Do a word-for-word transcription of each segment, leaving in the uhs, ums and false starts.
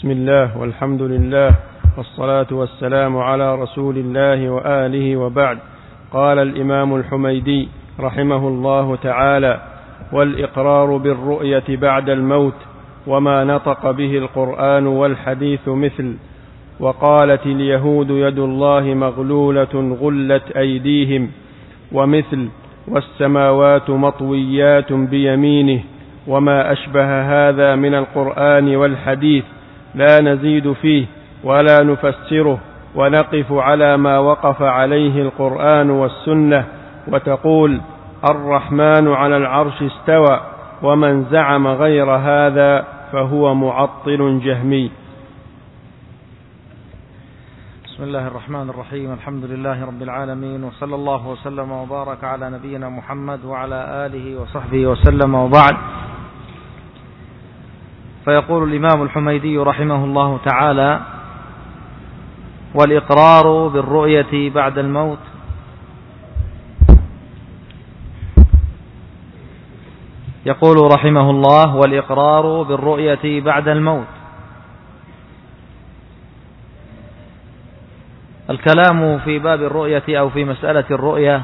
بسم الله والحمد لله والصلاة والسلام على رسول الله وآله وبعد. قال الإمام الحميدي رحمه الله تعالى: والإقرار بالرؤية بعد الموت وما نطق به القرآن والحديث مثل: وقالت اليهود يد الله مغلولة غلت أيديهم، ومثل: والسماوات مطويات بيمينه، وما أشبه هذا من القرآن والحديث لا نزيد فيه ولا نفسره، ونقف على ما وقف عليه القرآن والسنة، وتقول: الرحمن على العرش استوى، ومن زعم غير هذا فهو معطل جهمي. بسم الله الرحمن الرحيم. الحمد لله رب العالمين، وصلى الله وسلم وبارك على نبينا محمد وعلى آله وصحبه وسلم، وبعد. فيقول الإمام الحميدي رحمه الله تعالى: والإقرار بالرؤية بعد الموت يقول رحمه الله: والإقرار بالرؤية بعد الموت. الكلام في باب الرؤية أو في مسألة الرؤية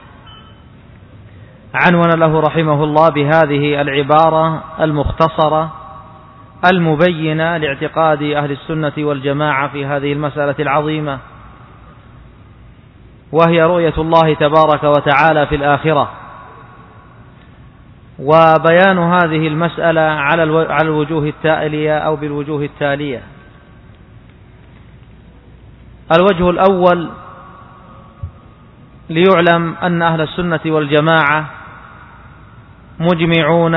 عنون له رحمه الله بهذه العبارة المختصرة المبينة لاعتقاد أهل السنة والجماعة في هذه المسألة العظيمة، وهي رؤية الله تبارك وتعالى في الآخرة. وبيان هذه المسألة على الوجوه التالية أو بالوجوه التالية. الوجه الأول: ليعلم أن أهل السنة والجماعة مجمعون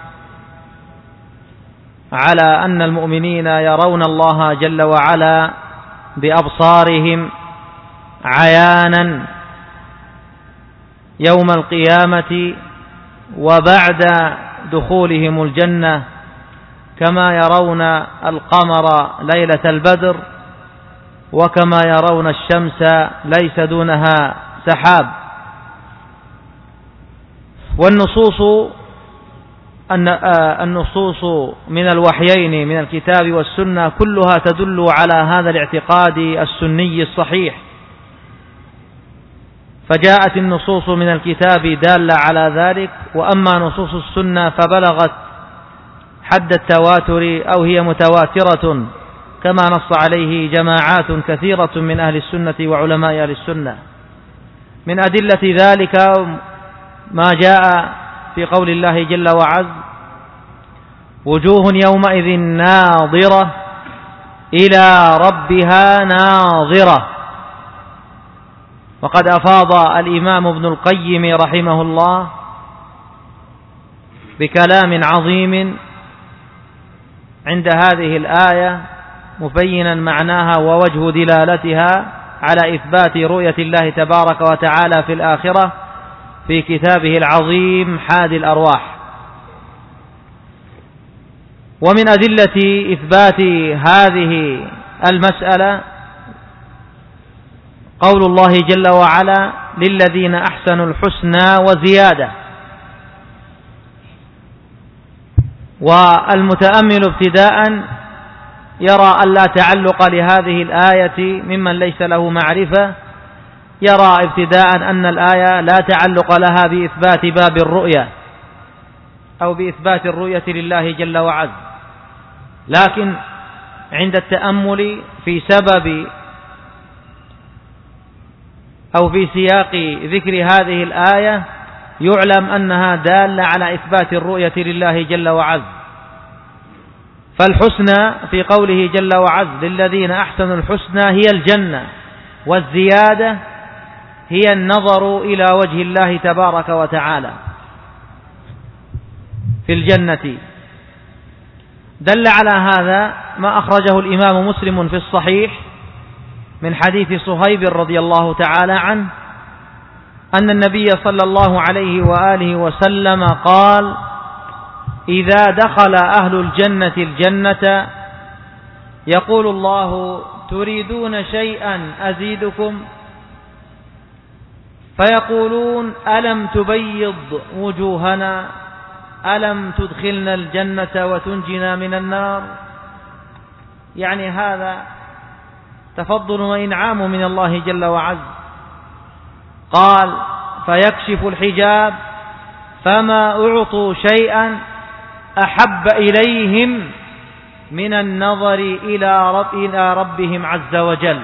على أن المؤمنين يرون الله جل وعلا بأبصارهم عيانا يوم القيامة وبعد دخولهم الجنة، كما يرون القمر ليلة البدر، وكما يرون الشمس ليس دونها سحاب. والنصوص أن النصوص من الوحيين من الكتاب والسنة كلها تدل على هذا الاعتقاد السني الصحيح. فجاءت النصوص من الكتاب دالة على ذلك، وأما نصوص السنة فبلغت حد التواتر أو هي متواترة، كما نص عليه جماعات كثيرة من أهل السنة وعلماء أهل السنة. من أدلة ذلك ما جاء في قول الله جل وعز: وجوه يومئذ ناظرة إلى ربها ناظرة. وقد أفاض الإمام ابن القيم رحمه الله بكلام عظيم عند هذه الآية، مبينا معناها ووجه دلالتها على إثبات رؤية الله تبارك وتعالى في الآخرة في كتابه العظيم حادي الأرواح. ومن أدلة إثبات هذه المسألة قول الله جل وعلا: للذين أحسنوا الحسنى وزيادة. والمتأمل ابتداء يرى أن لا تعلق لهذه الآية ممن ليس له معرفة، يرى ابتداء أن الآية لا تعلق لها بإثبات باب الرؤية أو بإثبات الرؤية لله جل وعز. لكن عند التأمل في سبب أو في سياق ذكر هذه الآية يعلم أنها دالة على إثبات الرؤية لله جل وعز. فالحسنى في قوله جل وعز: للذين أحسنوا الحسنى هي الجنة، والزيادة هي النظر إلى وجه الله تبارك وتعالى في الجنة. دل على هذا ما أخرجه الإمام مسلم في الصحيح من حديث صهيب رضي الله تعالى عنه أن النبي صلى الله عليه وآله وسلم قال: إذا دخل أهل الجنة الجنة يقول الله: تريدون شيئا أزيدكم؟ فيقولون: ألم تبيض وجوهنا؟ ألم تدخلنا الجنة وتنجنا من النار؟ يعني هذا تفضل وإنعام من الله جل وعز. قال فيكشف الحجاب فما أعطوا شيئا أحب إليهم من النظر إلى رب إلى ربهم عز وجل.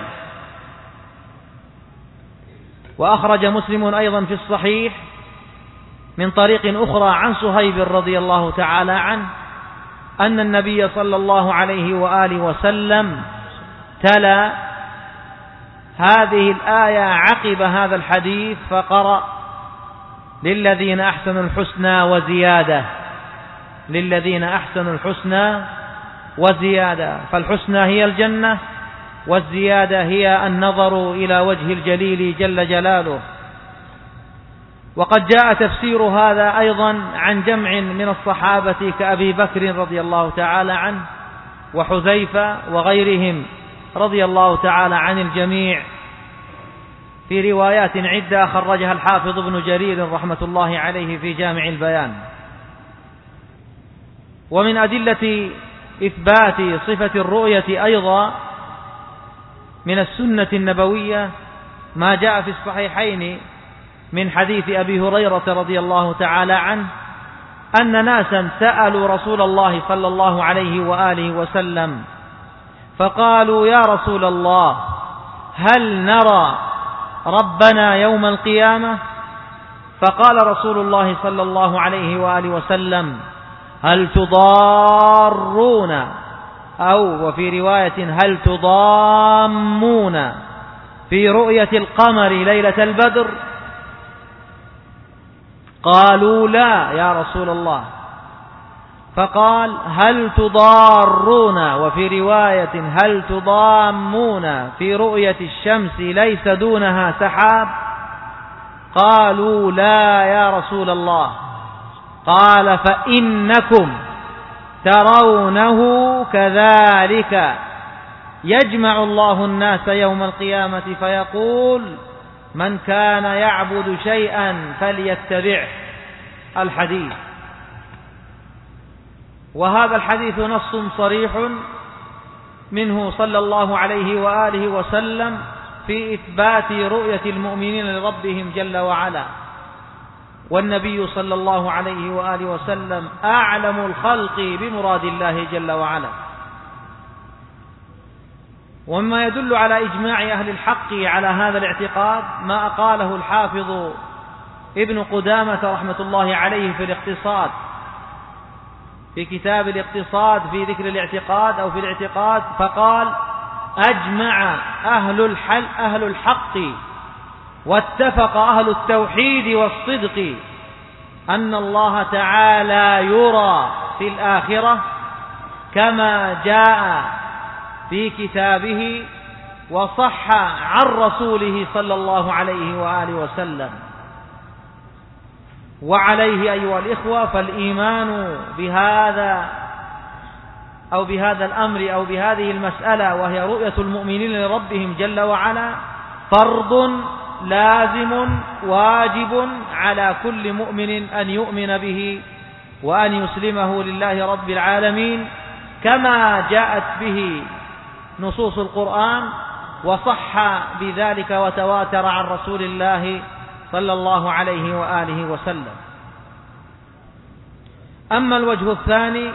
وأخرج مسلم أيضا في الصحيح من طريق أخرى عن صهيب رضي الله تعالى عنه أن النبي صلى الله عليه وآله وسلم تلا هذه الآية عقب هذا الحديث فقرأ للذين أحسنوا الحسنى وزيادة، للذين أحسنوا الحسنى وزيادة، فالحسنى هي الجنة والزيادة هي النظر إلى وجه الجليل جل جلاله. وقد جاء تفسير هذا أيضا عن جمع من الصحابة كأبي بكر رضي الله تعالى عنه وحذيفة وغيرهم رضي الله تعالى عن الجميع في روايات عدة خرجها الحافظ ابن جرير رحمة الله عليه في جامع البيان. ومن أدلة إثبات صفة الرؤية أيضا من السنة النبوية ما جاء في الصحيحين من حديث أبي هريرة رضي الله تعالى عنه أن ناسا سألوا رسول الله صلى الله عليه وآله وسلم فقالوا يا رسول الله هل نرى ربنا يوم القيامة؟ فقال رسول الله صلى الله عليه وآله وسلم هل تضارون أو وفي رواية هل تضامون في رؤية القمر ليلة البدر؟ قالوا لا يا رسول الله. فقال هل تضارون وفي رواية هل تضامون في رؤية الشمس ليس دونها سحاب؟ قالوا لا يا رسول الله. قال فإنكم ترونه كذلك يجمع الله الناس يوم القيامة فيقول من كان يعبد شيئا فليتبعه. الحديث. وهذا الحديث نص صريح منه صلى الله عليه وآله وسلم في إثبات رؤية المؤمنين لربهم جل وعلا، والنبي صلى الله عليه وآله وسلم أعلم الخلق بمراد الله جل وعلا. ومما يدل على إجماع أهل الحق على هذا الاعتقاد ما أقاله الحافظ ابن قدامة رحمة الله عليه في الاقتصاد، في كتاب الاقتصاد في ذكر الاعتقاد أو في الاعتقاد، فقال أجمع أهل الحل أهل الحق واتفق أهل التوحيد والصدق أن الله تعالى يرى في الآخرة كما جاء في كتابه وصح عن رسوله صلى الله عليه وآله وسلم. وعليه أيها الإخوة فالإيمان بهذا أو بهذا الأمر أو بهذه المسألة وهي رؤية المؤمنين لربهم جل وعلا فرض لازم واجب على كل مؤمن أن يؤمن به وأن يسلمه لله رب العالمين كما جاءت به نصوص القرآن وصح بذلك وتواتر عن رسول الله صلى الله عليه وآله وسلم. أما الوجه الثاني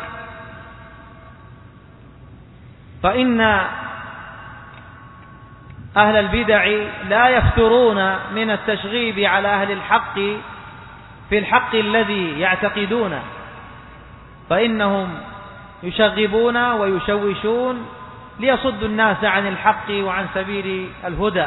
فإن أهل البدع لا يفترون من التشغيب على أهل الحق في الحق الذي يعتقدونه، فإنهم يشغبون ويشوشون ليصدوا الناس عن الحق وعن سبيل الهدى.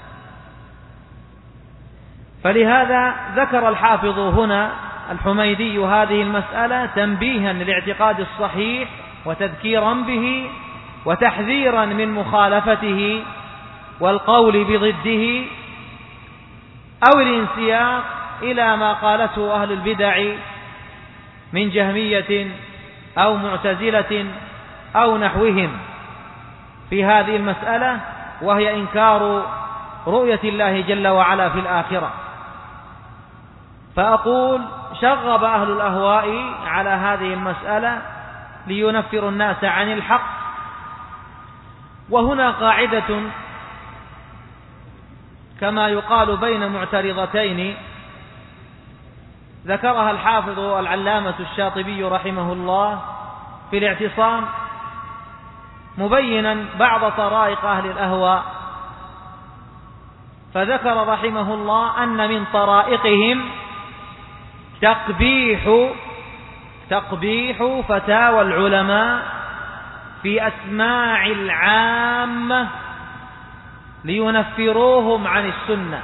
فلهذا ذكر الحافظ هنا الحميدي هذه المسألة تنبيها للاعتقاد الصحيح وتذكيرا به وتحذيرا من مخالفته والقول بضده أو الانسياق إلى ما قالته أهل البدع من جهمية أو معتزلة أو نحوهم في هذه المسألة، وهي إنكار رؤية الله جل وعلا في الآخرة. فأقول شغب أهل الأهواء على هذه المسألة لينفروا الناس عن الحق وهنا قاعدة كما يقال بين معترضتين ذكرها الحافظ العلامة الشاطبي رحمه الله في الاعتصام مبينا بعض طرائق أهل الأهواء، فذكر رحمه الله أن من طرائقهم تقبيح تقبيح فتاوى العلماء في أسماع العامة لينفروهم عن السنة.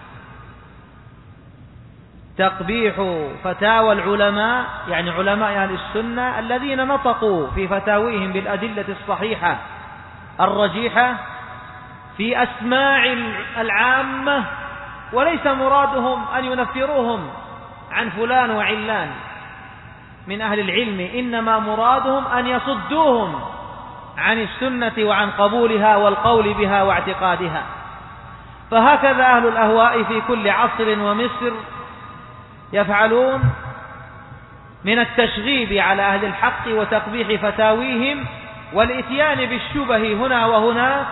تقبيح فتاوى العلماء يعني علماء أهل السنة الذين نطقوا في فتاويهم بالأدلة الصحيحة الرجيحة في أسماع العامة، وليس مرادهم أن ينفروهم عن فلان وعلان من أهل العلم، إنما مرادهم أن يصدوهم عن السنة وعن قبولها والقول بها واعتقادها. فهكذا أهل الأهواء في كل عصر ومصر يفعلون من التشغيب على أهل الحق وتقبيح فتاويهم والإتيان بالشبه هنا وهناك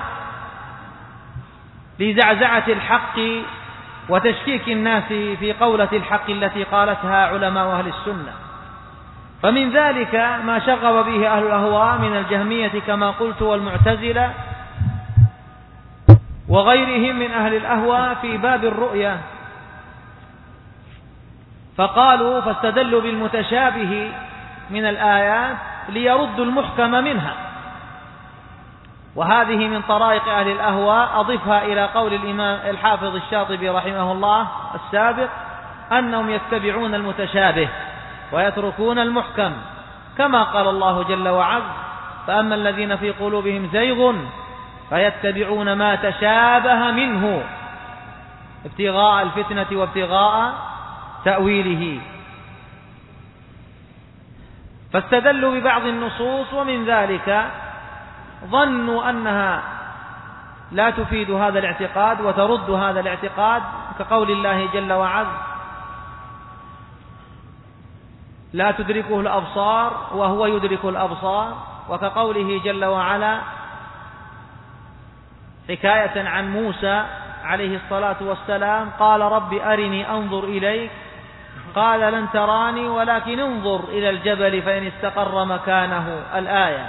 لزعزعة الحق وتشكيك الناس في قولة الحق التي قالتها علماء أهل السنة. فمن ذلك ما شغب به أهل الأهواء من الجهمية كما قلت والمعتزلة وغيرهم من أهل الأهواء في باب الرؤية، فقالوا فاستدلوا بالمتشابه من الآيات ليردوا المحكم منها. وهذه من طرائق أهل الأهواء أضفها إلى قول الإمام الحافظ الشاطبي رحمه الله السابق أنهم يتبعون المتشابه ويتركون المحكم، كما قال الله جل وعز فأما الذين في قلوبهم زيغ فيتبعون ما تشابه منه ابتغاء الفتنة وابتغاء تأويله. فاستدلوا ببعض النصوص ومن ذلك ظنوا أنها لا تفيد هذا الاعتقاد وترد هذا الاعتقاد، كقول الله جل وعز لا تدركه الأبصار وهو يدرك الأبصار، وكقوله جل وعلا حكاية عن موسى عليه الصلاة والسلام قال رب أرني أنظر إليك قال لن تراني ولكن انظر إلى الجبل فإن استقر مكانه الآية.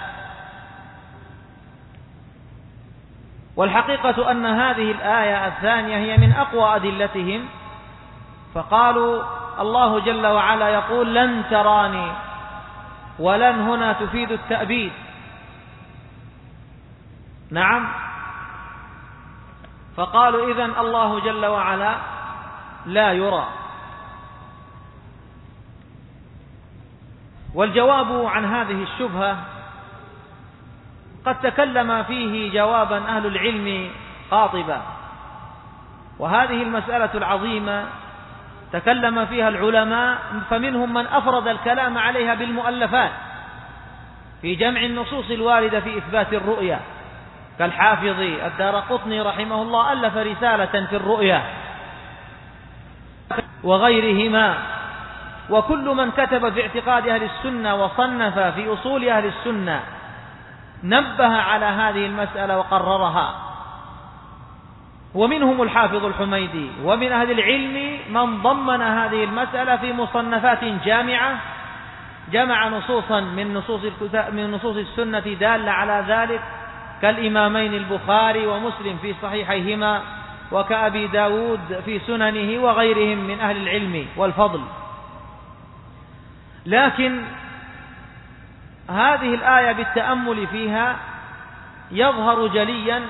والحقيقة أن هذه الآية الثانية هي من أقوى أدلتهم، فقالوا الله جل وعلا يقول لن تراني، ولن هنا تفيد التأبيد. نعم، فقالوا إذن الله جل وعلا لا يرى. والجواب عن هذه الشبهة قد تكلم فيه جوابا أهل العلم قاطبا، وهذه المسألة العظيمة تكلم فيها العلماء، فمنهم من أفرد الكلام عليها بالمؤلفات في جمع النصوص الواردة في إثبات الرؤيا، كالحافظ الدارقطني رحمه الله ألف رسالة في الرؤيا وغيرهما. وكل من كتب في اعتقاد أهل السنة وصنف في أصول أهل السنة نبه على هذه المسألة وقررها، ومنهم الحافظ الحميدي. ومن أهل العلم من ضمن هذه المسألة في مصنفات جامعة جمع نصوصا من نصوص من نصوص السنة دالة على ذلك، كالإمامين البخاري ومسلم في صحيحيهما، وكأبي داود في سننه، وغيرهم من أهل العلم والفضل. لكن هذه الآية بالتأمل فيها يظهر جليا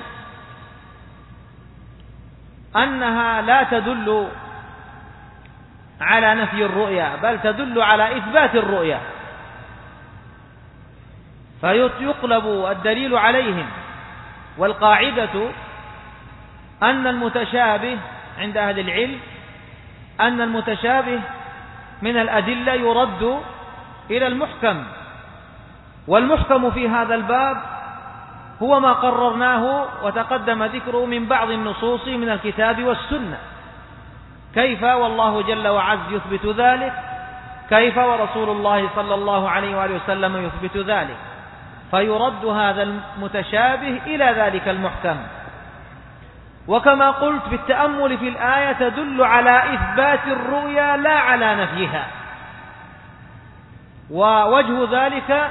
أنها لا تدل على نفي الرؤيا، بل تدل على إثبات الرؤيا، فيقلب الدليل عليهم. والقاعدة أن المتشابه عند أهل العلم أن المتشابه من الأدلة يرد إلى المحكم، والمحكم في هذا الباب هو ما قررناه وتقدم ذكره من بعض النصوص من الكتاب والسنة. كيف والله جل وعز يثبت ذلك؟ كيف ورسول الله صلى الله عليه وآله وسلم يثبت ذلك؟ فيرد هذا المتشابه إلى ذلك المحكم. وكما قلت بالتأمل في الآية تدل على إثبات الرؤيا لا على نفيها. ووجه ذلك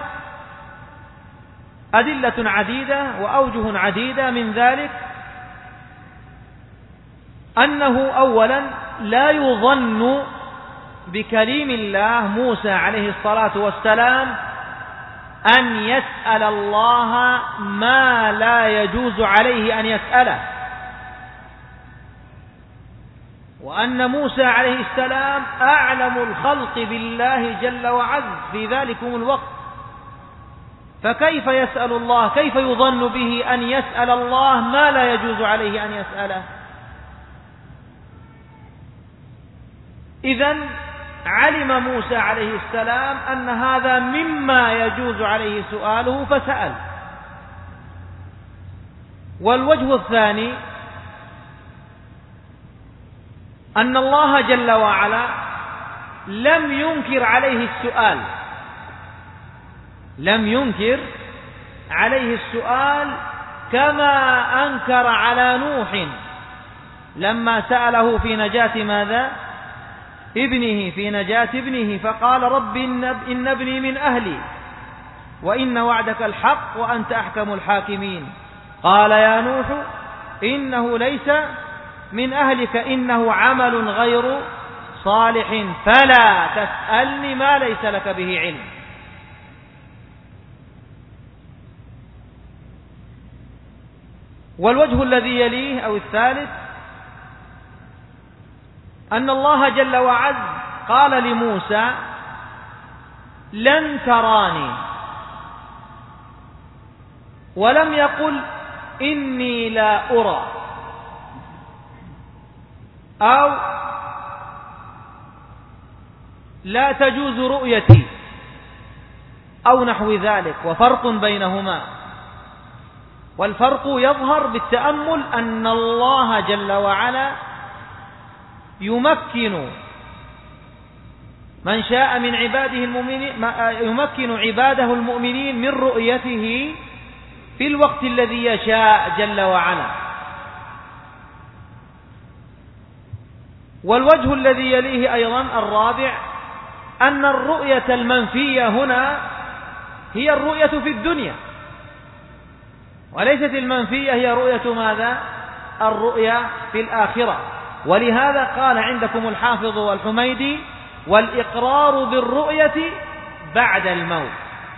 أدلة عديدة وأوجه عديدة، من ذلك أنه أولا لا يظن بكليم الله موسى عليه الصلاة والسلام أن يسأل الله ما لا يجوز عليه أن يسأله، وأن موسى عليه السلام أعلم الخلق بالله جل وعز في ذلكم الوقت، فكيف يسأل الله، كيف يظن به أن يسأل الله ما لا يجوز عليه أن يسأله؟ إذن علم موسى عليه السلام أن هذا مما يجوز عليه سؤاله فسأل. والوجه الثاني أن الله جل وعلا لم ينكر عليه السؤال، لم ينكر عليه السؤال كما أنكر على نوح لما سأله في نجاة ماذا؟ ابنه، في نجاة ابنه، فقال رب إن ابني من أهلي وإن وعدك الحق وأنت أحكم الحاكمين. قال يا نوح إنه ليس من أهلك إنه عمل غير صالح فلا تسألني ما ليس لك به علم. والوجه الذي يليه أو الثالث أن الله جل وعز قال لموسى لن تراني، ولم يقل إني لا أرى أو لا تجوز رؤيتي أو نحو ذلك، وفرق بينهما. والفرق يظهر بالتأمل أن الله جل وعلا يمكن من شاء من عباده المؤمنين، يمكن عباده المؤمنين من رؤيته في الوقت الذي يشاء جل وعلا. والوجه الذي يليه أيضا الرابع أن الرؤية المنفية هنا هي الرؤية في الدنيا، وليست المنفية هي رؤية ماذا؟ الرؤية في الآخرة. ولهذا قال عندكم الحافظ والحميدي والإقرار بالرؤية بعد الموت.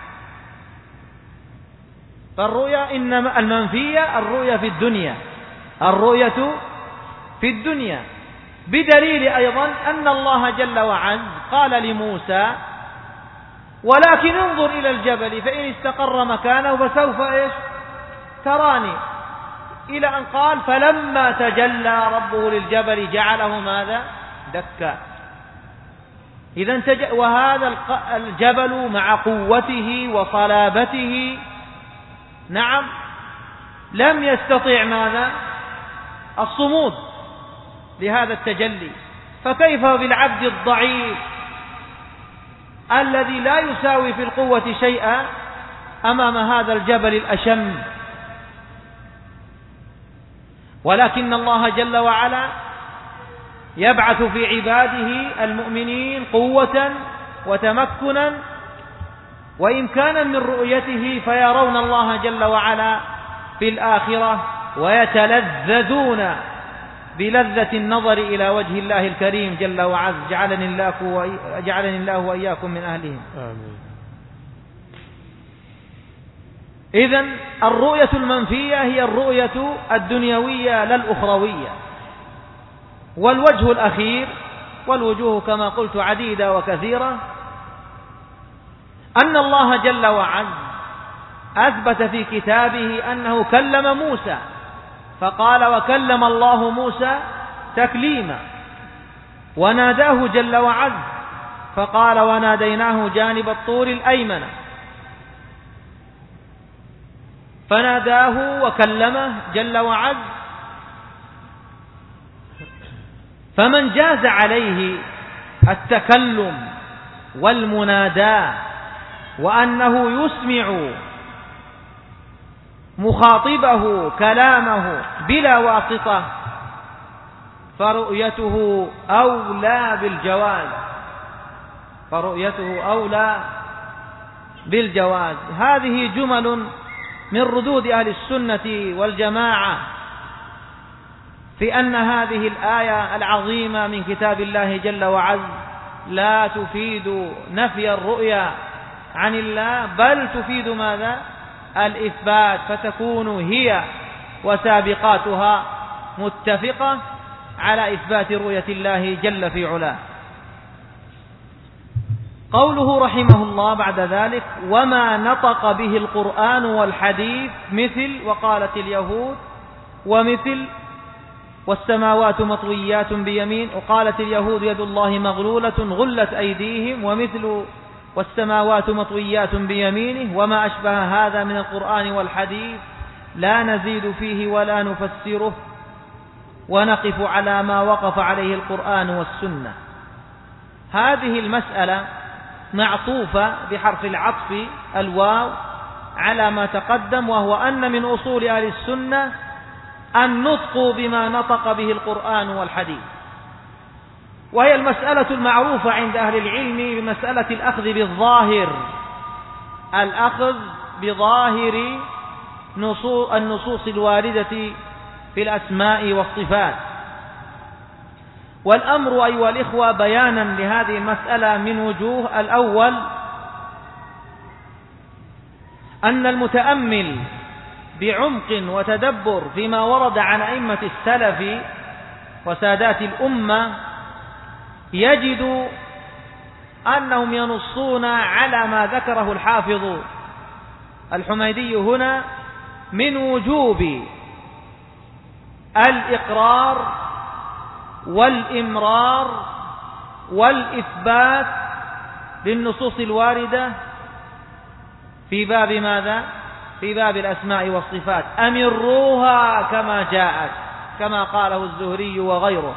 فالرؤية إنما المنفية الرؤية في الدنيا، الرؤية في الدنيا، بدليل أيضا أن الله جل وعز قال لموسى ولكن انظر إلى الجبل فإن استقر مكانه فسوف إيش تراني، إلى أن قال فلما تجلى ربه للجبل جعله ماذا؟ دكا. إذن تج... وهذا الجبل مع قوته وصلابته نعم لم يستطيع ماذا؟ الصمود لهذا التجلي، فكيف بالعبد الضعيف الذي لا يساوي في القوة شيئا أمام هذا الجبل الأشم؟ ولكن الله جل وعلا يبعث في عباده المؤمنين قوة وتمكنا وإمكانا من رؤيته، فيرون الله جل وعلا في الآخرة ويتلذذون بلذة النظر إلى وجه الله الكريم جل وعز. جعلني الله جعلني الله وإياكم من أهلهم. آمين. إذن الرؤية المنفية هي الرؤية الدنيوية لا الأخروية. والوجه الأخير، والوجوه كما قلت عديدة وكثيرة، أن الله جل وعز أثبت في كتابه أنه كلم موسى، فقال وكلم الله موسى تكليما، وناداه جل وعز فقال وناديناه جانب الطور الأيمن، فناداه وكلمه جل وعز. فمن جاز عليه التكلم والمناداة وأنه يسمع مخاطبه كلامه بلا واسطة فرؤيته أولى بالجواز فرؤيته أولى بالجواز. هذه جمل من ردود أهل السنة والجماعة في أن هذه الآية العظيمة من كتاب الله جل وعز لا تفيد نفي الرؤيا عن الله، بل تفيد ماذا؟ الإثبات، فتكون هي وسابقاتها متفقة على إثبات رؤية الله جل في علاه. قوله رحمه الله بعد ذلك: وما نطق به القرآن والحديث مثل وقالت اليهود، ومثل والسماوات مطويات بيمين، وقالت اليهود يد الله مغلولة غلت أيديهم، ومثل والسماوات مطويات بيمينه، وما أشبه هذا من القرآن والحديث لا نزيد فيه ولا نفسره ونقف على ما وقف عليه القرآن والسنة. هذه المسألة معطوفة بحرف العطف الواو على ما تقدم، وهو أن من أصول أهل السنة النطق بما نطق به القرآن والحديث، وهي المسألة المعروفة عند أهل العلم بمسألة الأخذ بالظاهر، الأخذ بظاهر النصوص الواردة في الأسماء والصفات. والأمر أيها الإخوة بيانا لهذه المسألة من وجوه: الأول أن المتأمل بعمق وتدبر فيما ورد عن أئمة السلف وسادات الأمة يجد أنهم ينصون على ما ذكره الحافظ الحميدي هنا من وجوب الإقرار والإمرار والإثبات للنصوص الواردة في باب ماذا؟ في باب الأسماء والصفات. أمروها كما جاءت، كما قاله الزهري وغيره.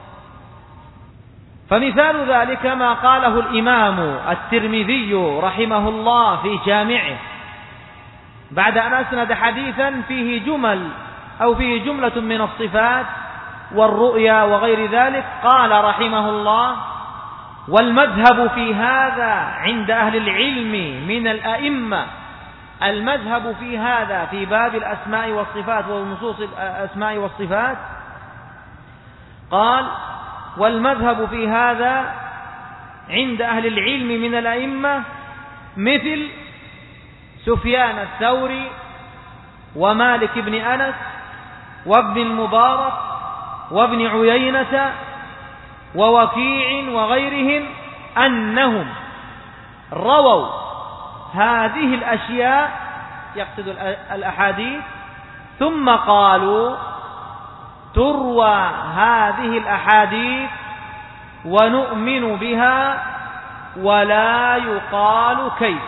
فمثال ذلك ما قاله الإمام الترمذي رحمه الله في جامعه بعد أن أسند حديثا فيه جمل أو فيه جملة من الصفات والرؤيا وغير ذلك، قال رحمه الله: والمذهب في هذا عند أهل العلم من الأئمة، المذهب في هذا في باب الأسماء والصفات ونصوص الأسماء والصفات، قال: والمذهب في هذا عند أهل العلم من الأئمة مثل سفيان الثوري ومالك بن أنس وابن المبارك وابن عيينة ووكيع وغيرهم، أنهم رووا هذه الأشياء، يقصد الأحاديث، ثم قالوا: تروى هذه الأحاديث ونؤمن بها ولا يقال كيف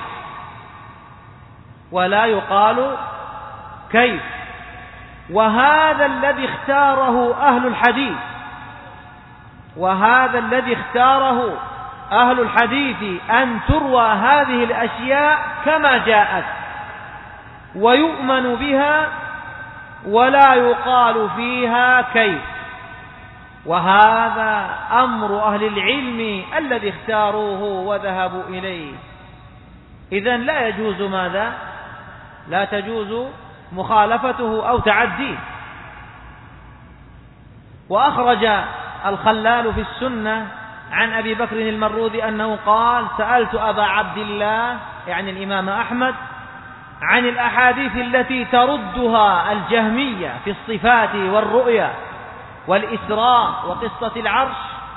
ولا يقال كيف وهذا الذي اختاره أهل الحديث وهذا الذي اختاره أهل الحديث أن تروى هذه الأشياء كما جاءت ويؤمن بها ولا يقال فيها كيف، وهذا أمر أهل العلم الذي اختاروه وذهبوا إليه. إذن لا يجوز ماذا؟ لا تجوز مخالفته أو تعديه. وأخرج الخلال في السنة عن أبي بكر المروذي أنه قال: سألت أبا عبد الله يعني الإمام أحمد عن الأحاديث التي تردها الجهمية في الصفات والرؤيا والإسراء وقصة العرش،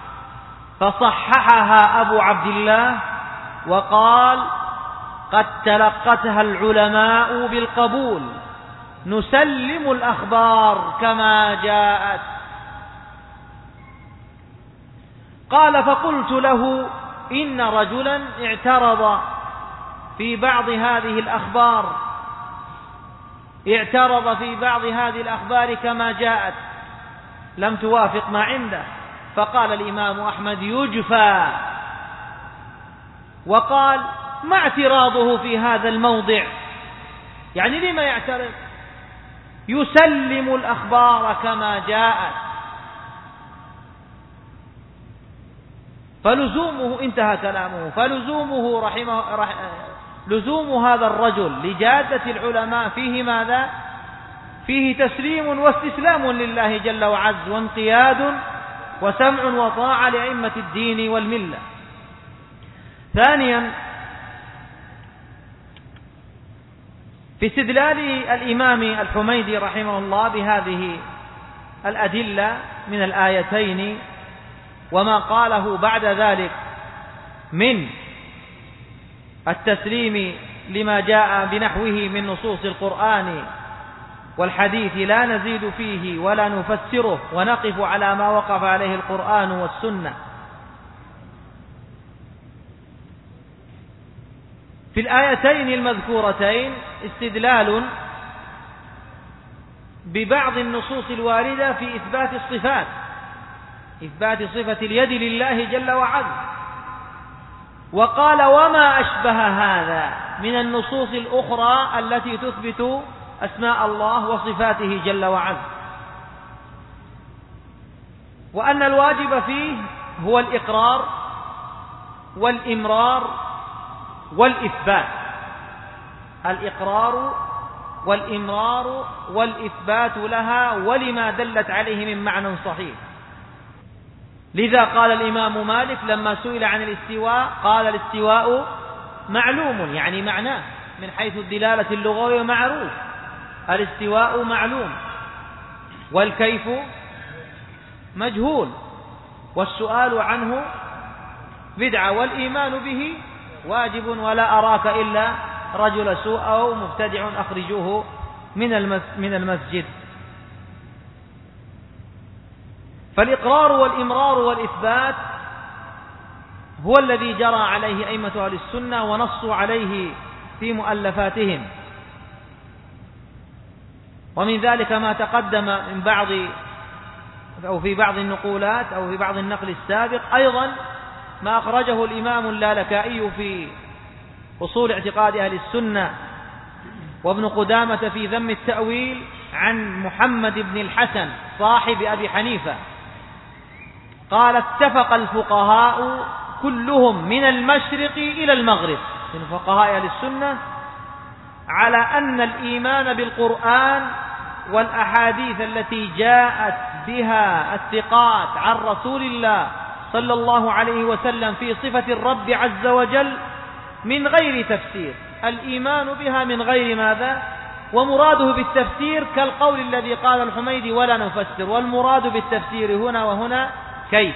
فصححها أبو عبد الله وقال: قد تلقتها العلماء بالقبول، نسلم الأخبار كما جاءت. قال: فقلت له: إن رجلا اعترض في بعض هذه الأخبار اعترض في بعض هذه الأخبار كما جاءت لم توافق ما عنده، فقال الإمام أحمد: يجفى. وقال: ما اعتراضه في هذا الموضع؟ يعني لما يعترض؟ يسلم الأخبار كما جاءت، فلزومه انتهى كلامه فلزومه رحمه رح لزوم هذا الرجل لجادة العلماء فيه ماذا؟ فيه تسليم واستسلام لله جل وعز، وانقياد وسمع وطاعة لأئمة الدين والملة. ثانيا، في استدلال الإمام الحميدي رحمه الله بهذه الأدلة من الآيتين وما قاله بعد ذلك من التسليم لما جاء بنحوه من نصوص القرآن والحديث لا نزيد فيه ولا نفسره ونقف على ما وقف عليه القرآن والسنة. في الآيتين المذكورتين استدلال ببعض النصوص الواردة في إثبات الصفات، إثبات صفة اليد لله جل وعلا، وقال وما أشبه هذا من النصوص الأخرى التي تثبت أسماء الله وصفاته جل وعلا، وأن الواجب فيه هو الإقرار والإمرار والإثبات، الإقرار والإمرار والإثبات لها ولما دلت عليه من معنى صحيح. لذا قال الإمام مالك لما سئل عن الاستواء قال الاستواء معلوم، يعني معناه من حيث الدلالة اللغوية معروف، الاستواء معلوم، والكيف مجهول، والسؤال عنه بدعة، والإيمان به واجب، ولا أراك إلا رجل سوء أو مبتدع أخرجوه من المسجد. فالإقرار والإمرار والإثبات هو الذي جرى عليه أئمة أهل السنة ونصوا عليه في مؤلفاتهم، ومن ذلك ما تقدم من بعض أو في بعض النقولات أو في بعض النقل السابق، أيضا ما أخرجه الإمام اللالكائي في أصول اعتقاد أهل السنة، وابن قدامة في ذم التأويل عن محمد بن الحسن صاحب أبي حنيفة قال اتفق الفقهاء كلهم من المشرق إلى المغرب من فقهاء أهل السنة على أن الإيمان بالقرآن والأحاديث التي جاءت بها الثقات عن رسول الله صلى الله عليه وسلم في صفة الرب عز وجل من غير تفسير، الإيمان بها من غير ماذا؟ ومراده بالتفسير كالقول الذي قال الحميدي ولا نفسر، والمراد بالتفسير هنا وهنا كيف؟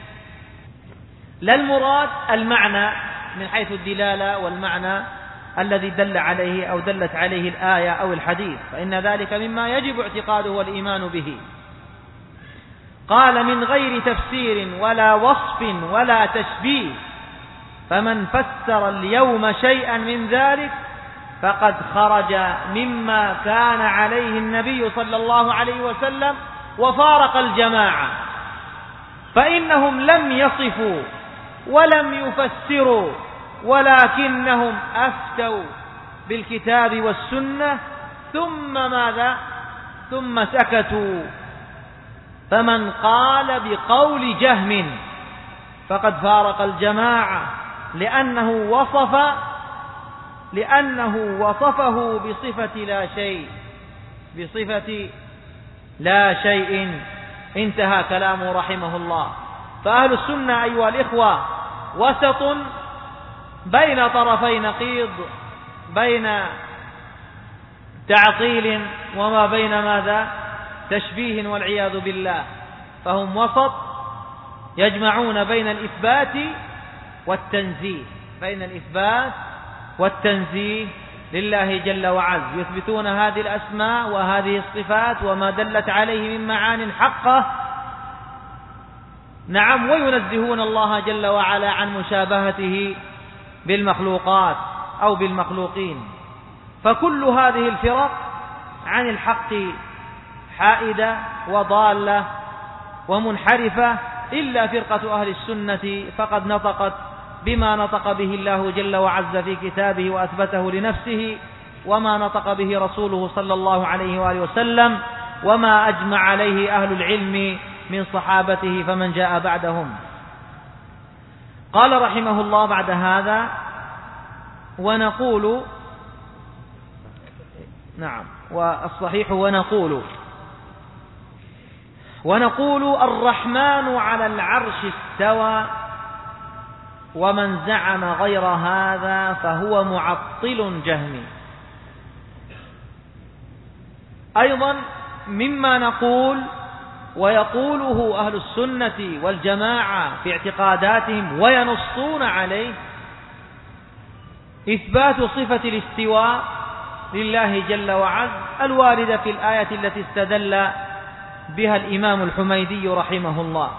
لا المراد المعنى من حيث الدلالة والمعنى الذي دل عليه أو دلت عليه الآية أو الحديث، فإن ذلك مما يجب اعتقاده والإيمان به. قال من غير تفسير ولا وصف ولا تشبيه، فمن فسر اليوم شيئا من ذلك فقد خرج مما كان عليه النبي صلى الله عليه وسلم وفارق الجماعة، فإنهم لم يصفوا ولم يفسروا ولكنهم أفتوا بالكتاب والسنة ثم ماذا؟ ثم سكتوا. فمن قال بقول جهم فقد فارق الجماعة لأنه وصف لأنه وصفه بصفة لا شيء بصفة لا شيء. انتهى كلامه رحمه الله. فأهل السنة أيها الإخوة وسط بين طرفي نقيض، بين تعطيل وما بين ماذا؟ تشبيه والعياذ بالله. فهم وسط يجمعون بين الإثبات والتنزيه، بين الإثبات والتنزيه لله جل وعز، يثبتون هذه الأسماء وهذه الصفات وما دلت عليه من معان حقه، نعم، وينزهون الله جل وعلا عن مشابهته بالمخلوقات أو بالمخلوقين. فكل هذه الفرق عن الحق حائدة وضالة ومنحرفة إلا فرقة أهل السنة، فقد نطقت بما نطق به الله جل وعز في كتابه وأثبته لنفسه، وما نطق به رسوله صلى الله عليه وآله وسلم وما أجمع عليه أهل العلم من صحابته فمن جاء بعدهم. قال رحمه الله بعد هذا: ونقول نعم والصحيح ونقول ونقول الرحمن على العرش استوى، ومن زعم غير هذا فهو معطل جهمي. أيضا مما نقول ويقوله أهل السنة والجماعة في اعتقاداتهم وينصون عليه إثبات صفة الاستواء لله جل وعز الواردة في الآية التي استدل بها الإمام الحميدي رحمه الله.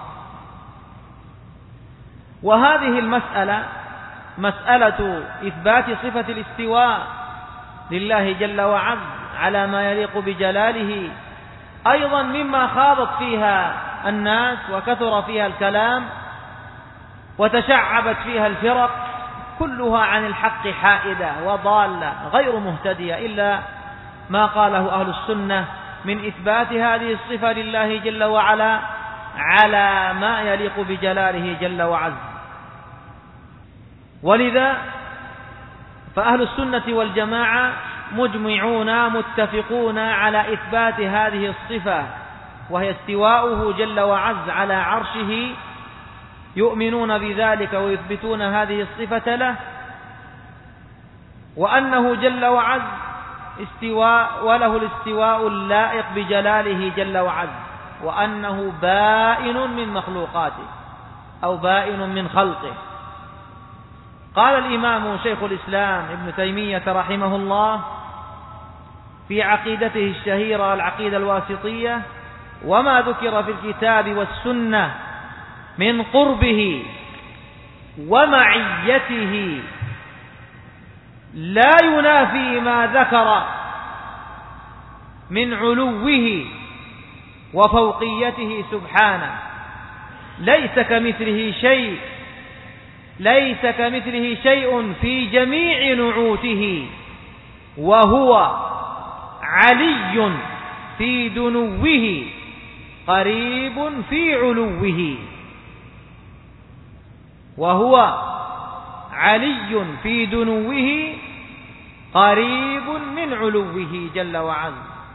وهذه المسألة مسألة إثبات صفة الاستواء لله جل وعز على ما يليق بجلاله أيضا مما خاضت فيها الناس وكثر فيها الكلام وتشعبت فيها الفرق، كلها عن الحق حائدة وضالة غير مهتدية إلا ما قاله أهل السنة من إثبات هذه الصفة لله جل وعلا على ما يليق بجلاله جل وعز. ولذا فأهل السنة والجماعة مجمعون متفقون على إثبات هذه الصفة وهي استواؤه جل وعز على عرشه، يؤمنون بذلك ويثبتون هذه الصفة له، وأنه جل وعز استواء وله الاستواء اللائق بجلاله جل وعز، وأنه بائن من مخلوقاته أو بائن من خلقه. قال الإمام شيخ الإسلام ابن تيمية رحمه الله في عقيدته الشهيرة العقيدة الواسطية: وما ذكر في الكتاب والسنة من قربه ومعيته لا ينافي ما ذكر من علوه وفوقيته سبحانه، ليس كمثله شيء ليس كمثله شيء في جميع نعوته، وهو علي في دنوه قريب في علوه وهو علي في دنوه قريب من علوه جل وعلا.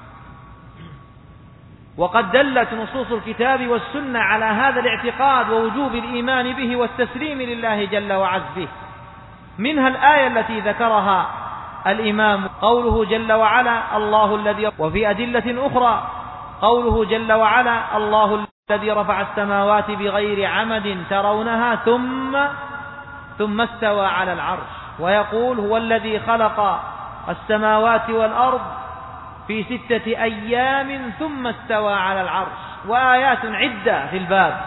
وقد دلت نصوص الكتاب والسنة على هذا الاعتقاد ووجوب الإيمان به والتسليم لله جل وعز به، منها الآية التي ذكرها الإمام قوله جل وعلا الله الذي، وفي أدلة أخرى قوله جل وعلا الله الذي رفع السماوات بغير عمد ترونها ثم ثم استوى على العرش، ويقول هو الذي خلق السماوات والأرض في ستة أيام ثم استوى على العرش، وآيات عدة في الباب.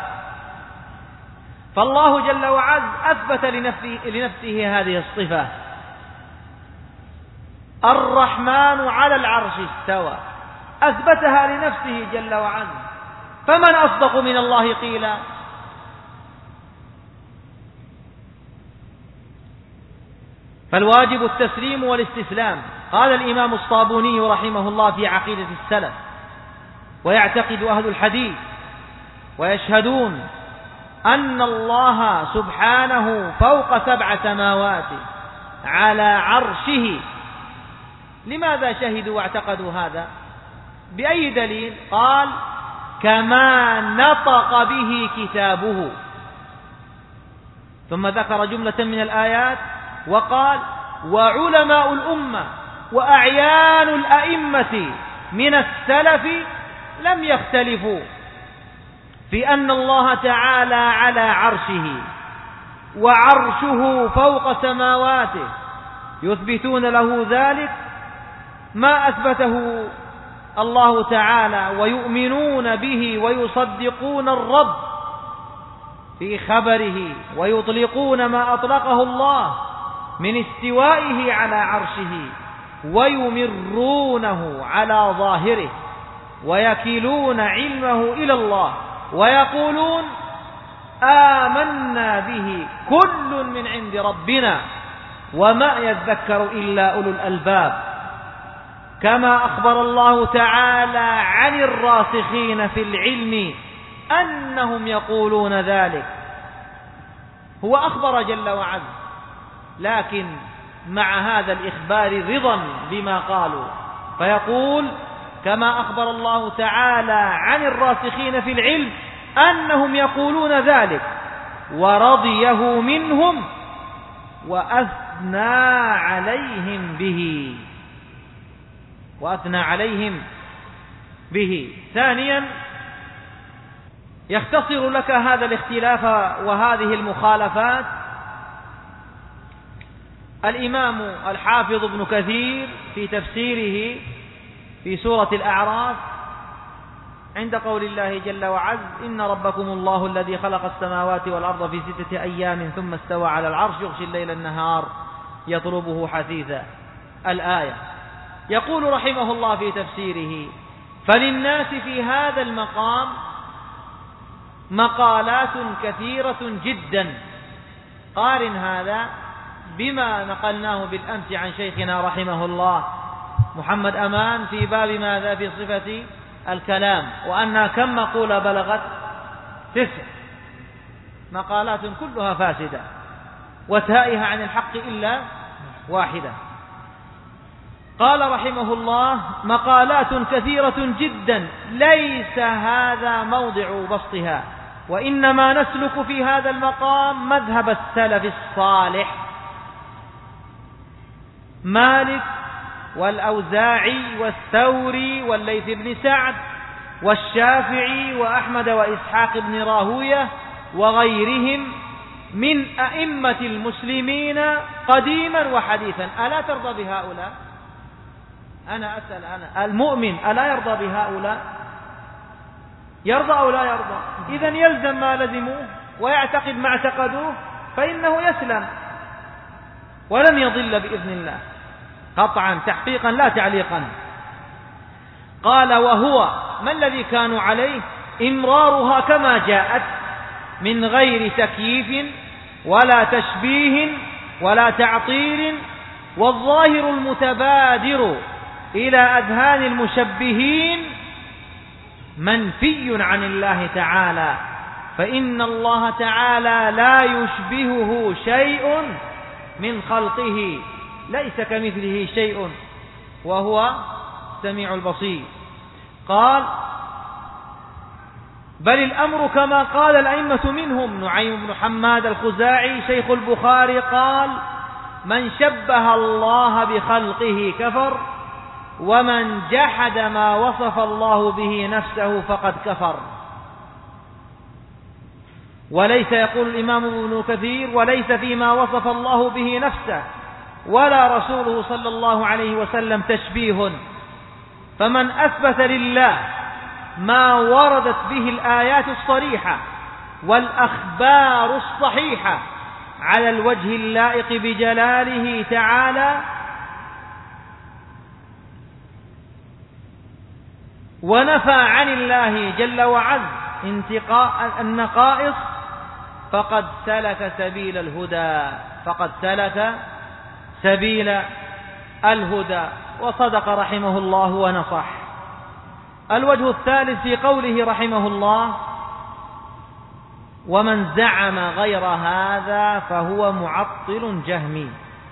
فالله جل وعز أثبت لنفسه, لنفسه هذه الصفة، الرحمن على العرش استوى، أثبتها لنفسه جل وعز، فمن أصدق من الله قيلا؟ فالواجب التسليم والاستسلام. قال الإمام الصابوني رحمه الله في عقيدة السلف: ويعتقد أهل الحديث ويشهدون أن الله سبحانه فوق سبع سماوات على عرشه. لماذا شهدوا واعتقدوا هذا؟ بأي دليل؟ قال: كما نطق به كتابه. ثم ذكر جملة من الآيات وقال: وعلماء الأمة وأعيان الأئمة من السلف لم يختلفوا في أن الله تعالى على عرشه وعرشه فوق سماواته، يثبتون له ذلك ما أثبته الله تعالى ويؤمنون به ويصدقون الرب في خبره ويطلقون ما أطلقه الله من استوائه على عرشه ويمرونه على ظاهره ويكلون علمه إلى الله ويقولون آمنا به كل من عند ربنا وما يذكر إلا أولو الألباب. كما أخبر الله تعالى عن الراسخين في العلم أنهم يقولون ذلك. هو أخبر جل وعلا، لكن مع هذا الإخبار رضا بما قالوا، فيقول كما أخبر الله تعالى عن الراسخين في العلم أنهم يقولون ذلك، ورضيه منهم وأثنى عليهم به وأثنى عليهم به. ثانيا، يختصر لك هذا الاختلاف وهذه المخالفات الإمام الحافظ ابن كثير في تفسيره في سورة الأعراف عند قول الله جل وعز: إن ربكم الله الذي خلق السماوات والأرض في ستة أيام ثم استوى على العرش يغشي الليل النهار يطلبه حثيثا. الآية. يقول رحمه الله في تفسيره: فللناس في هذا المقام مقالات كثيرة جدا. قارن هذا بما نقلناه بالأمس عن شيخنا رحمه الله محمد أمان في باب ماذا؟ في صفة الكلام، وأنها كم مقولة بلغت؟ تسع مقالات كلها فاسدة وتائها عن الحق إلا واحدة. قال رحمه الله: مقالات كثيرة جدا ليس هذا موضع بسطها، وإنما نسلك في هذا المقام مذهب السلف الصالح مالك والأوزاعي والثوري والليث بن سعد والشافعي وأحمد وإسحاق بن راهوية وغيرهم من أئمة المسلمين قديما وحديثا. ألا ترضى بهؤلاء؟ أنا أسأل أنا المؤمن ألا يرضى بهؤلاء؟ يرضى أو لا يرضى؟ إذن يلزم ما لزموه ويعتقد ما اعتقدوه، فإنه يسلم ولم يضل بإذن الله قطعا، تحقيقا لا تعليقا. قال: وهو ما الذي كانوا عليه؟ إمرارها كما جاءت من غير تكييف ولا تشبيه ولا تعطيل، والظاهر المتبادر إلى أذهان المشبهين منفي عن الله تعالى، فإن الله تعالى لا يشبهه شيء من خلقه، ليس كمثله شيء وهو السميع البصير. قال: بل الأمر كما قال الأئمة منهم نعيم بن حماد الخزاعي شيخ البخاري قال: من شبه الله بخلقه كفر، ومن جحد ما وصف الله به نفسه فقد كفر. وليس، يقول الإمام ابن كثير: وليس فيما وصف الله به نفسه ولا رسوله صلى الله عليه وسلم تشبيه، فمن أثبت لله ما وردت به الآيات الصريحة والأخبار الصحيحة على الوجه اللائق بجلاله تعالى، ونفى عن الله جل وعز انتقاء النقائص، فقد سلك سبيل الهدى فقد سلك سبيل الهدى وصدق رحمه الله ونصح. الوجه الثالث في قوله رحمه الله: ومن زعم غير هذا فهو معطل جهمي.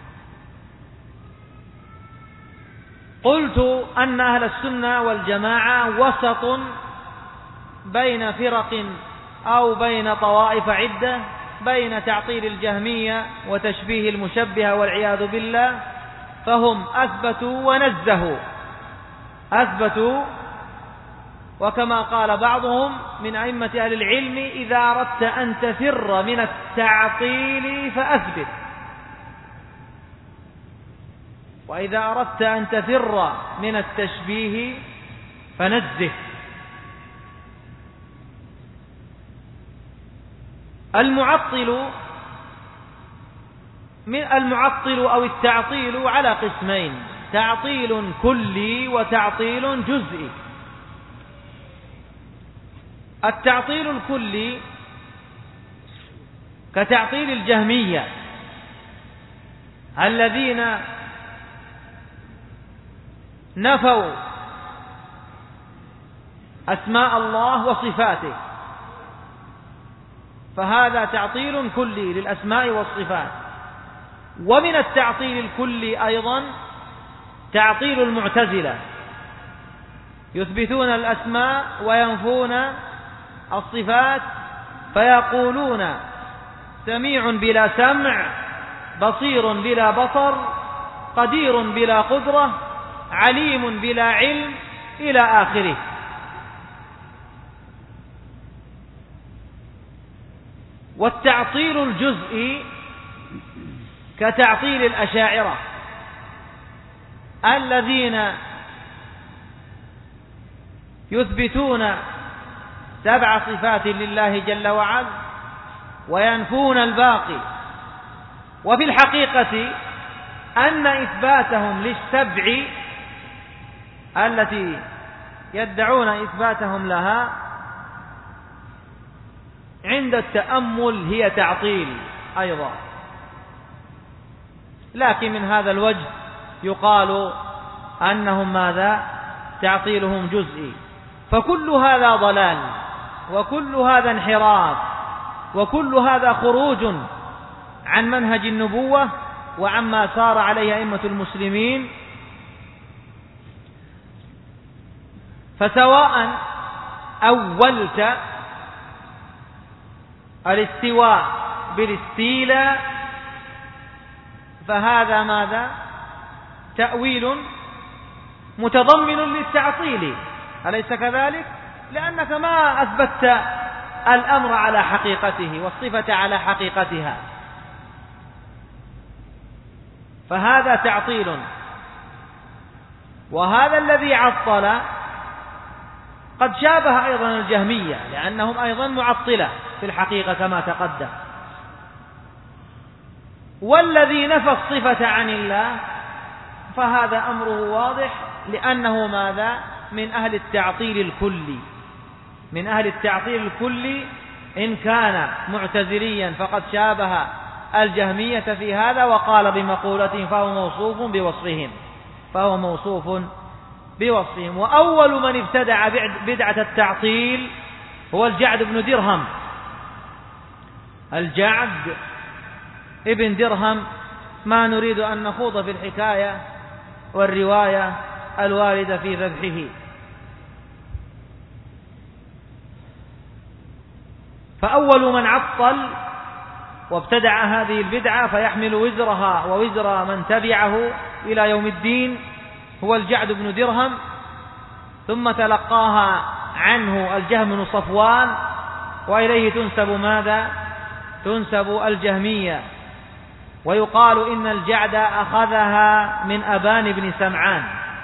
قلت أن أهل السنة والجماعة وسط بين فرق أو بين طوائف عدة، بين تعطيل الجهمية وتشبيه المشبهة والعياذ بالله، فهم أثبتوا ونزهوا، أثبتوا، وكما قال بعضهم من أئمة أهل العلم: إذا أردت أن تفر من التعطيل فأثبت، وإذا أردت أن تفر من التشبيه فنزه. المعطل من المعطل أو التعطيل على قسمين: تعطيل كلي وتعطيل جزئي. التعطيل الكلي كتعطيل الجهمية الذين نفوا أسماء الله وصفاته، فهذا تعطيل كلي للأسماء والصفات. ومن التعطيل الكلي أيضا تعطيل المعتزلة، يثبتون الأسماء وينفون الصفات، فيقولون سميع بلا سمع، بصير بلا بصر، قدير بلا قدرة، عليم بلا علم، إلى آخره. والتعطيل الجزئي كتعطيل الأشاعرة الذين يثبتون سبع صفات لله جل وعلا وينفون الباقي، وفي الحقيقة أن إثباتهم للسبع التي يدعون إثباتهم لها عند التأمل هي تعطيل أيضا، لكن من هذا الوجه يقال أنهم ماذا؟ تعطيلهم جزئي. فكل هذا ضلال، وكل هذا انحراف، وكل هذا خروج عن منهج النبوة وعما سار عليه أئمة المسلمين. فسواء أولت الاستواء بالاستيلاء فهذا ماذا؟ تأويل متضمن للتعطيل، أليس كذلك؟ لأنك ما أثبتت الأمر على حقيقته والصفة على حقيقتها، فهذا تعطيل. وهذا الذي عطل قد شابه أيضا الجهمية، لأنهم أيضا معطلة في الحقيقة كما تقدم. والذي نفى الصفة عن الله فهذا أمره واضح، لأنه ماذا؟ من أهل التعطيل الكلي، من أهل التعطيل الكلي. إن كان معتزليا فقد شابه الجهمية في هذا وقال بمقولتهم، فهو موصوف بوصفهم فهو موصوف بوصفهم. وأول من ابتدع بدعة التعطيل هو الجعد بن درهم. الجعد ابن درهم ما نريد أن نخوض في الحكاية والرواية الواردة في ذبحه. فأول من عطل وابتدع هذه البدعة فيحمل وزرها ووزر من تبعه إلى يوم الدين هو الجعد بن درهم، ثم تلقاها عنه الجهم بن صفوان، وإليه تنسب ماذا؟ تنسب الجهمية. ويقال إن الجعد أخذها من أبان بن سمعان،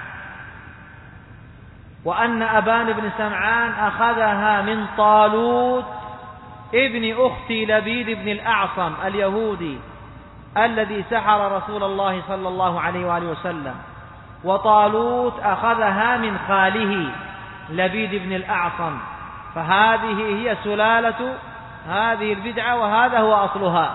وأن أبان بن سمعان أخذها من طالوت ابن أخت لبيد بن الأعصم اليهودي الذي سحر رسول الله صلى الله عليه وآله وسلم. وطالوت أخذها من خاله لبيد بن الأعصم. فهذه هي سلالة هذه البدعة، وهذا هو أصلها.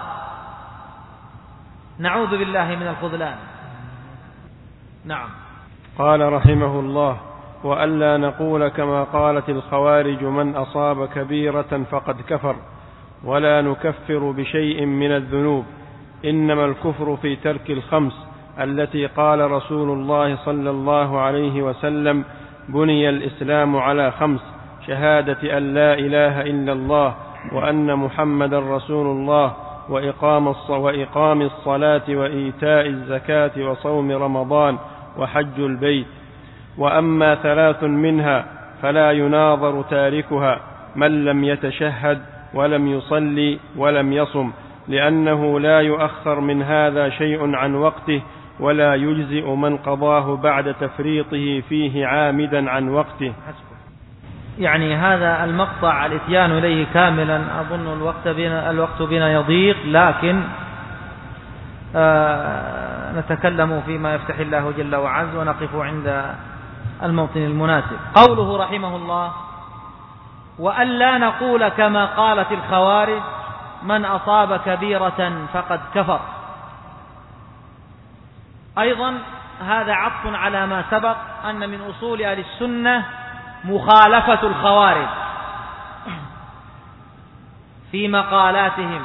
نعوذ بالله من الخذلان. نعم. قال رحمه الله: وألا نقول كما قالت الخوارج من أصاب كبيرة فقد كفر، ولا نكفر بشيء من الذنوب، إنما الكفر في ترك الخمس التي قال رسول الله صلى الله عليه وسلم: بني الإسلام على خمس: شهادة أن لا إله إلا الله وأن محمدا رسول الله، وإقام وإقام الصلاة وإيتاء الزكاة وصوم رمضان وحج البيت. وأما ثلاث منها فلا يناظر تاركها: من لم يتشهد ولم يصلي ولم يصم، لأنه لا يؤخر من هذا شيء عن وقته، ولا يجزئ من قضاه بعد تفريطه فيه عامدا عن وقته. يعني هذا المقطع الاتيان إليه كاملا أظن الوقت بنا, الوقت بنا يضيق، لكن آه نتكلم فيما يفتح الله جل وعز ونقف عند الموطن المناسب. قوله رحمه الله: وأن لا نقول كما قالت الخوارج من أصاب كبيرة فقد كفر. أيضا هذا عطف على ما سبق أن من أصول أهل السنة مخالفة الخوارج في مقالاتهم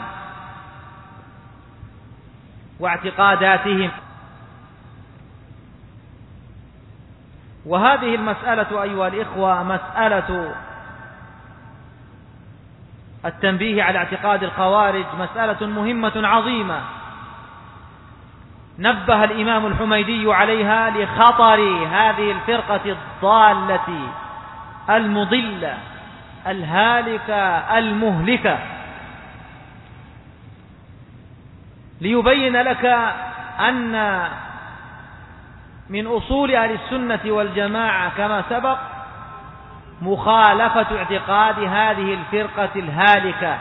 واعتقاداتهم. وهذه المسألة أيها الإخوة مسألة التنبيه على اعتقاد الخوارج مسألة مهمة عظيمة، نبه الإمام الحميدي عليها لخطر هذه الفرقة الضالة المضلة الهالكة المهلكة، ليبين لك أن من أصول أهل السنة والجماعة كما سبق مخالفة اعتقاد هذه الفرقة الهالكة،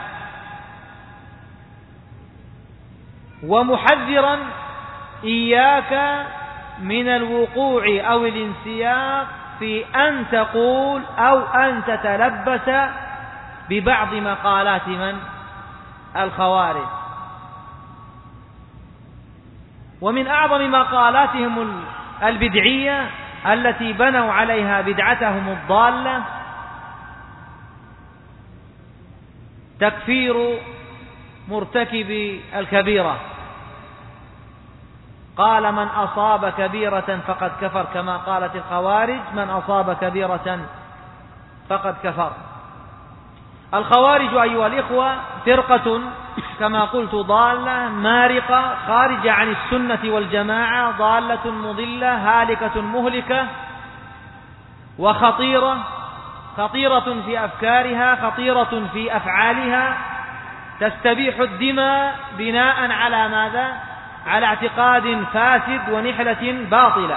ومحذرا إياك من الوقوع أو الانسياق في أن تقول أو أن تتلبس ببعض مقالات من الخوارج. ومن أعظم مقالاتهم البدعية التي بنوا عليها بدعتهم الضالة تكفير مرتكب الكبيرة. قال من أصاب كبيرة فقد كفر، كما قالت الخوارج من أصاب كبيرة فقد كفر. الخوارج أيها الإخوة فرقة كما قلت ضالة مارقة خارجة عن السنة والجماعة، ضالة مضلة هالكة مهلكة وخطيرة، خطيرة في أفكارها، خطيرة في أفعالها، تستبيح الدماء بناء على ماذا؟ على اعتقاد فاسد ونحلة باطلة.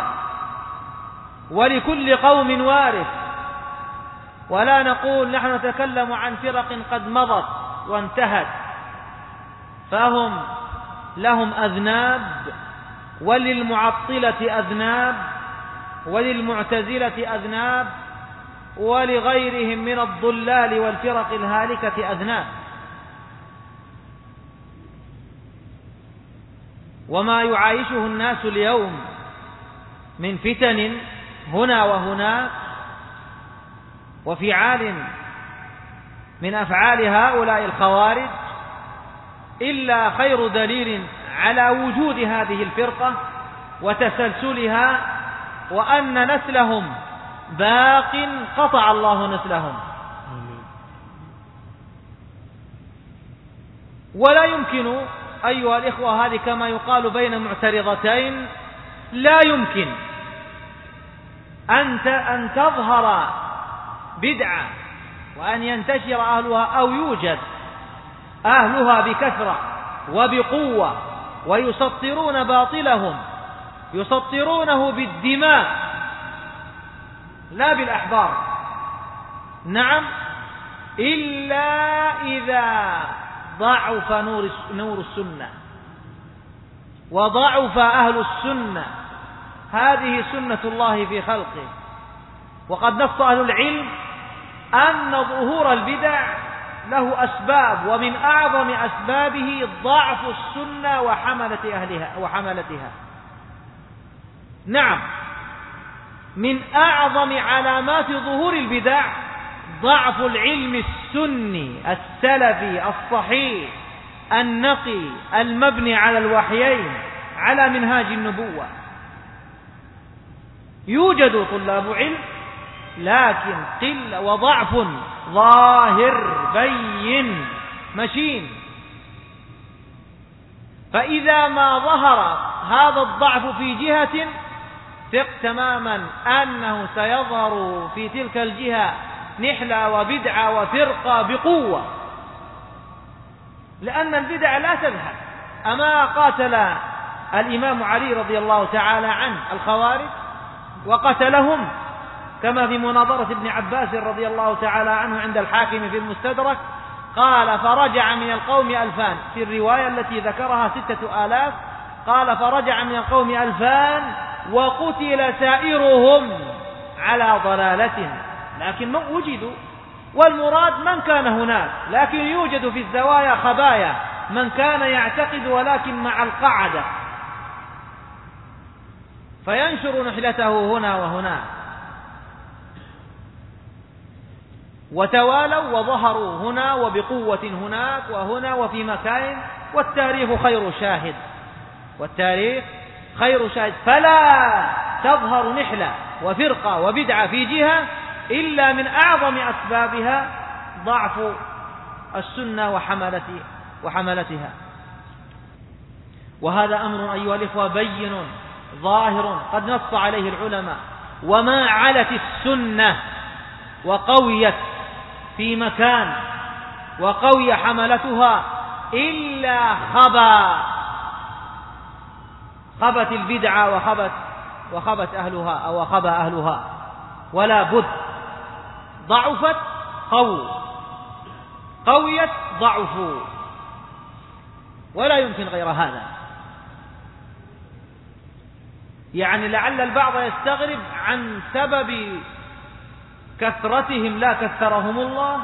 ولكل قوم وارث، ولا نقول نحن نتكلم عن فرق قد مضت وانتهت، فهم لهم أذناب، وللمعطلة أذناب، وللمعتزلة أذناب، ولغيرهم من الضلال والفرق الهالكة أذناب. وما يعايشه الناس اليوم من فتن هنا وهناك وفعال من أفعال هؤلاء الخوارج إلا خير دليل على وجود هذه الفرقة وتسلسلها، وأن نسلهم باق قطع الله نسلهم. ولا يمكن أيها الإخوة، هذه كما يقال بين معترضتين، لا يمكن أن أن تظهر بدعة وأن ينتشر أهلها أو يوجد أهلها بكثرة وبقوة ويسطرون باطلهم، يسطرونه بالدماء لا بالأحبار، نعم، إلا إذا ضعف نور نور السنة وضعف أهل السنة. هذه سنة الله في خلقه، وقد نص أهل العلم أن ظهور البدع له أسباب، ومن أعظم أسبابه ضعف السنة وحملة أهلها وحملتها. نعم، من أعظم علامات ظهور البدع ضعف العلم السني السلفي الصحيح النقي المبني على الوحيين على منهاج النبوة. يوجد طلاب علم لكن قلة وضعف ظاهر بين مشين. فإذا ما ظهر هذا الضعف في جهة ثق تماما أنه سيظهر في تلك الجهة نحلة وبدعة وفرقة بقوة، لأن البدع لا تذهب. أما قاتل الإمام علي رضي الله تعالى عنه الخوارج وقتلهم كما في مناظرة ابن عباس رضي الله تعالى عنه عند الحاكم في المستدرك، قال فرجع من القوم ألفان، في الرواية التي ذكرها ستة آلاف، قال فرجع من القوم ألفان وقتل سائرهم على ضلالتهم، لكن من وجدوا، والمراد من كان هناك، لكن يوجد في الزوايا خبايا من كان يعتقد ولكن مع القعدة. فينشر نحلته هنا وهنا، وتوالوا وظهروا هنا وبقوة هناك وهنا وفي مكان، والتاريخ خير شاهد، والتاريخ خير شاهد. فلا تظهر نحلة وفرقة وبدعة في جهة إلا من أعظم أسبابها ضعف السنة وحملتها. وهذا أمر أيها الإخوة بين ظاهر قد نص عليه العلماء. وما علت السنة وقويت في مكان وقوي حملتها إلا خبا خبت البدعة وخبت وخبت أهلها أو خبى أهلها، ولا بد. ضعفت قو قويت ضعفوا، ولا يمكن غير هذا. يعني لعل البعض يستغرب عن سبب كثرتهم، لا كثرهم الله،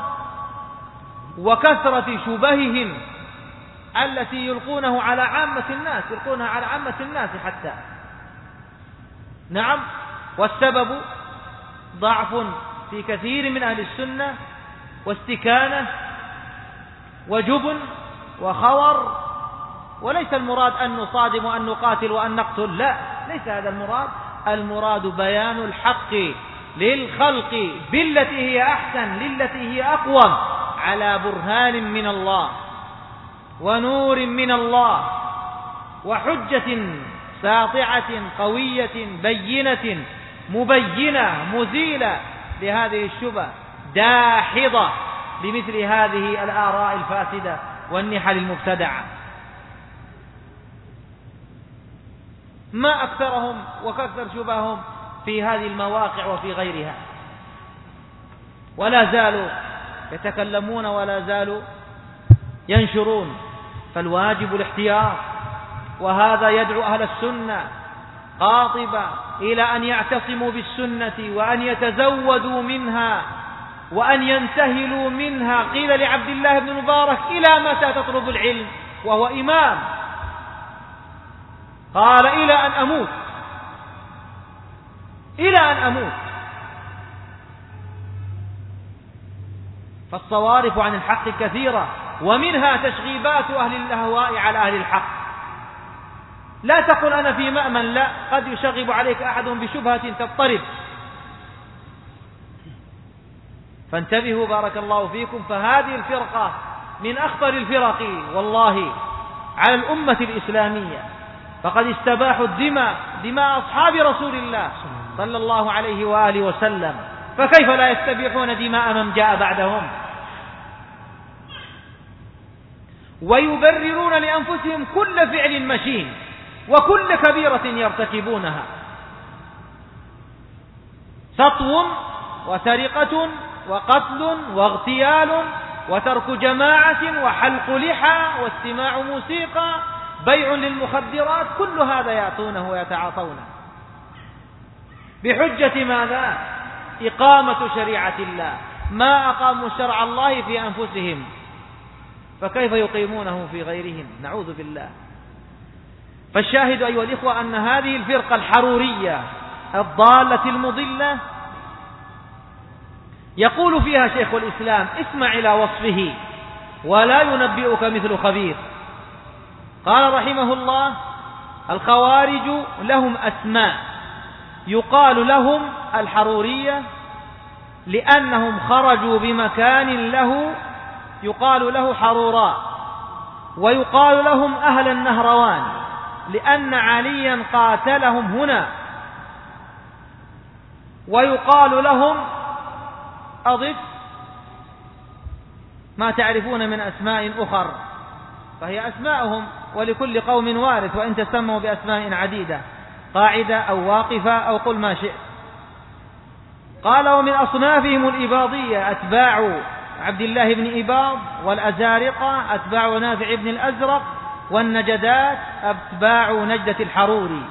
وكثرة شبههم التي يلقونه على عامة الناس يلقونها على عامة الناس حتى. نعم، والسبب ضعف في كثير من أهل السنة، واستكانة وجبن وخور. وليس المراد أن نصادم وأن نقاتل وأن نقتل، لا، ليس هذا المراد. المراد بيان الحق للخلق بالتي هي أحسن، للتي هي أقوم، على برهان من الله ونور من الله وحجة ساطعة قوية بينة مبينة مزيلة لهذه الشبه، داحضة بمثل هذه الآراء الفاسدة والنحل المبتدعة. ما أكثرهم وكثر شبههم في هذه المواقع وفي غيرها، ولا زالوا يتكلمون ولا زالوا ينشرون. فالواجب الاحتياط، وهذا يدعو أهل السنة قاطبة إلى أن يعتصموا بالسنة وأن يتزودوا منها وأن ينتهلوا منها. قيل لعبد الله بن مبارك: إلى متى تطلب العلم وهو إمام؟ قال: إلى أن أموت، إلى أن أموت. فالصوارف عن الحق كثيرة، ومنها تشغيبات أهل الأهواء على أهل الحق. لا تقل أنا في مأمن، لا، قد يشغب عليك أحد بشبهة تضطرب. فانتبهوا بارك الله فيكم. فهذه الفرقة من أخطر الفرق والله على الأمة الإسلامية، فقد استباحوا الدماء، دماء أصحاب رسول الله صلى الله عليه وآله وسلم، فكيف لا يستبيحون دماء من جاء بعدهم؟ ويبررون لأنفسهم كل فعل مشين وكل كبيرة يرتكبونها، سطو وسرقة وقتل واغتيال وترك جماعة وحلق لحى واستماع موسيقى، بيع للمخدرات، كل هذا يعطونه ويتعاطونه بحجة ماذا؟ إقامة شريعة الله. ما أقاموا شرع الله في أنفسهم، فكيف يقيمونه في غيرهم؟ نعوذ بالله. فالشاهد أيها الإخوة أن هذه الفرقة الحرورية الضالة المضلة يقول فيها شيخ الإسلام: اسمع إلى وصفه ولا ينبئك مثل خبير. قال رحمه الله: الخوارج لهم أسماء، يقال لهم الحرورية لأنهم خرجوا بمكان له يقال له حروراء، ويقال لهم أهل النهروان لأن عليا قاتلهم هنا، ويقال لهم أضف ما تعرفون من أسماء أخر، فهي أسماءهم، ولكل قوم وارث، وإن تسموا بأسماء عديدة، قاعدة أو واقفة أو قل ما شئت. قال: ومن أصنافهم الإباضية أتباع عبد الله بن إباض، والأزارقة أتباع نافع بن الأزرق، والنجدات أتباع نجدة الحروري.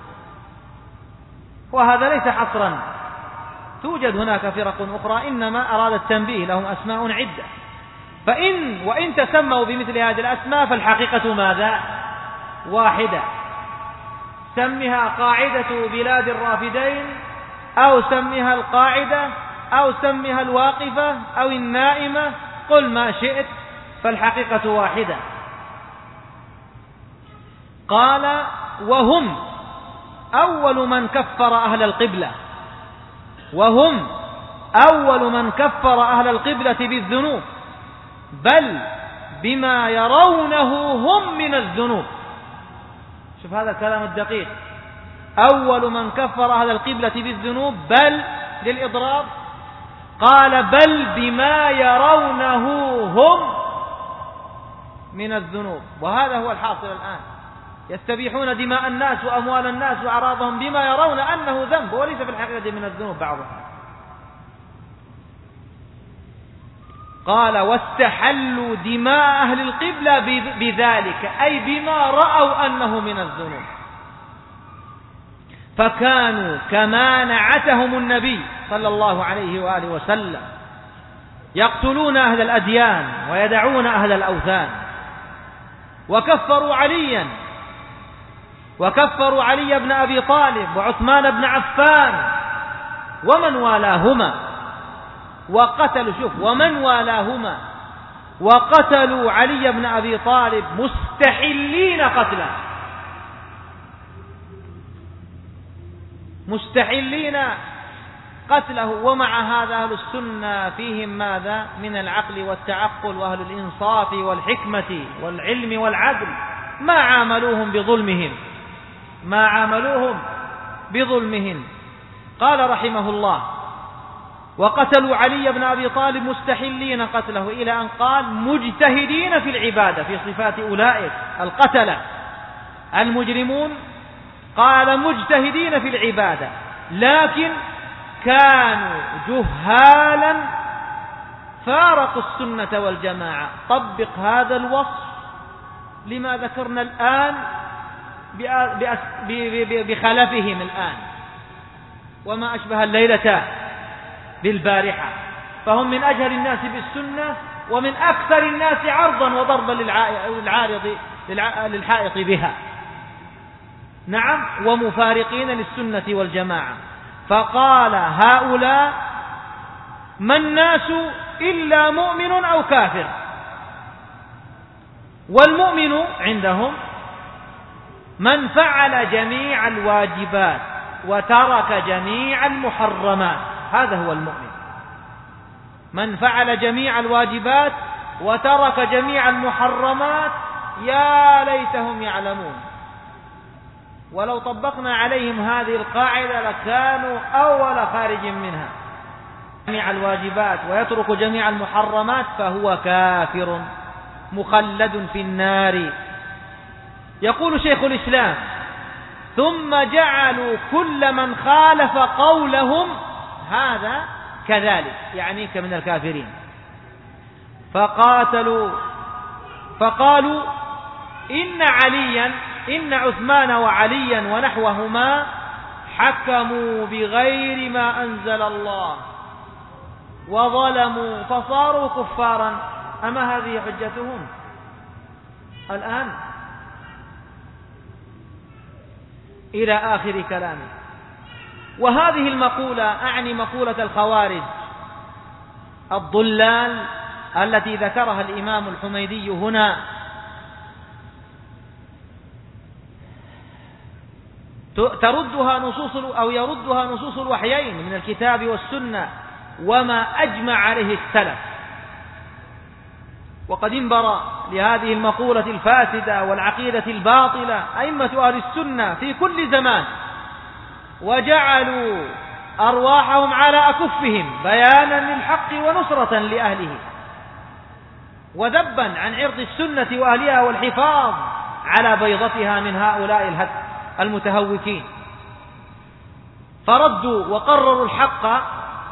وهذا ليس حصرا، توجد هناك فرق أخرى، إنما أراد التنبيه، لهم أسماء عدة. فإن وإن تسموا بمثل هذه الأسماء فالحقيقة ماذا؟ واحدة. سمها قاعدة بلاد الرافدين، أو سمها القاعدة، أو سمها الواقفة، أو النائمة، قل ما شئت، فالحقيقة واحدة. قال: وهم أول من كفر أهل القبلة، وهم أول من كفر أهل القبلة بالذنوب، بل بما يرونه هم من الذنوب. شوف هذا الكلام الدقيق، أول من كفر أهل القبلة بالذنوب، بل للإضراب، قال: بل بما يرونه هم من الذنوب. وهذا هو الحاصل الآن، يستبيحون دماء الناس وأموال الناس وأعراضهم بما يرون أنه ذنب، وليس في الحقيقة من الذنوب بعضها. قال: واستحلوا دماء أهل القبلة بذلك، أي بما رأوا أنه من الذنوب، فكانوا كما نعتهم النبي صلى الله عليه وآله وسلم، يقتلون أهل الأديان ويدعون أهل الأوثان. وكفروا عليا، وكفروا علي بن أبي طالب وعثمان بن عفان ومن والاهما، وقتلوا، شوف، ومن والاهما، وقتلوا علي بن أبي طالب مستحلين قتله، مستحلين قتله. ومع هذا أهل السنة فيهم ماذا؟ من العقل والتعقل، وأهل الإنصاف والحكمة والعلم والعدل، ما عاملوهم بظلمهم، ما عاملوهم بظلمهم. قال رحمه الله: وقتلوا علي بن أبي طالب مستحلين قتله، إلى أن قال: مجتهدين في العبادة، في صفات أولئك القتلة المجرمون. قال: مجتهدين في العبادة، لكن كانوا جهالا فارقوا السنة والجماعة. طبق هذا الوصف لما ذكرنا الآن بخلفهم الآن، وما أشبه الليلة بالبارحة. فهم من أجهل الناس بالسنة، ومن أكثر الناس عرضا وضربا للعارض للحائط بها، نعم، ومفارقين للسنة والجماعة. فقال: هؤلاء ما الناس إلا مؤمن أو كافر، والمؤمن عندهم من فعل جميع الواجبات وترك جميع المحرمات، هذا هو المؤمن، من فعل جميع الواجبات وترك جميع المحرمات. يا ليتهم يعلمون، ولو طبقنا عليهم هذه القاعدة لكانوا أول خارج منها. جميع الواجبات ويترك جميع المحرمات فهو كافر مخلد في النار. يقول شيخ الإسلام: ثم جعلوا كل من خالف قولهم هذا كذلك، يعني كمن الكافرين، فقاتلوا فقالوا إن عليا إن عثمان وعليا ونحوهما حكموا بغير ما أنزل الله وظلموا فصاروا كفارا. أما هذه حجتهم الآن؟ إلى آخر كلامه. وهذه المقولة، أعني مقولة الخوارج الضلال التي ذكرها الإمام الحميدي هنا، تردها نصوص أو يردها نصوص الوحيين من الكتاب والسنة وما أجمع عليه السلف. وقد انبر لهذه المقولة الفاسدة والعقيدة الباطلة أئمة أهل السنة في كل زمان، وجعلوا أرواحهم على أكفهم بيانا للحق ونصرة لأهله، وذبا عن عرض السنة وأهلها والحفاظ على بيضتها من هؤلاء المتهوكين. فردوا وقرروا الحق،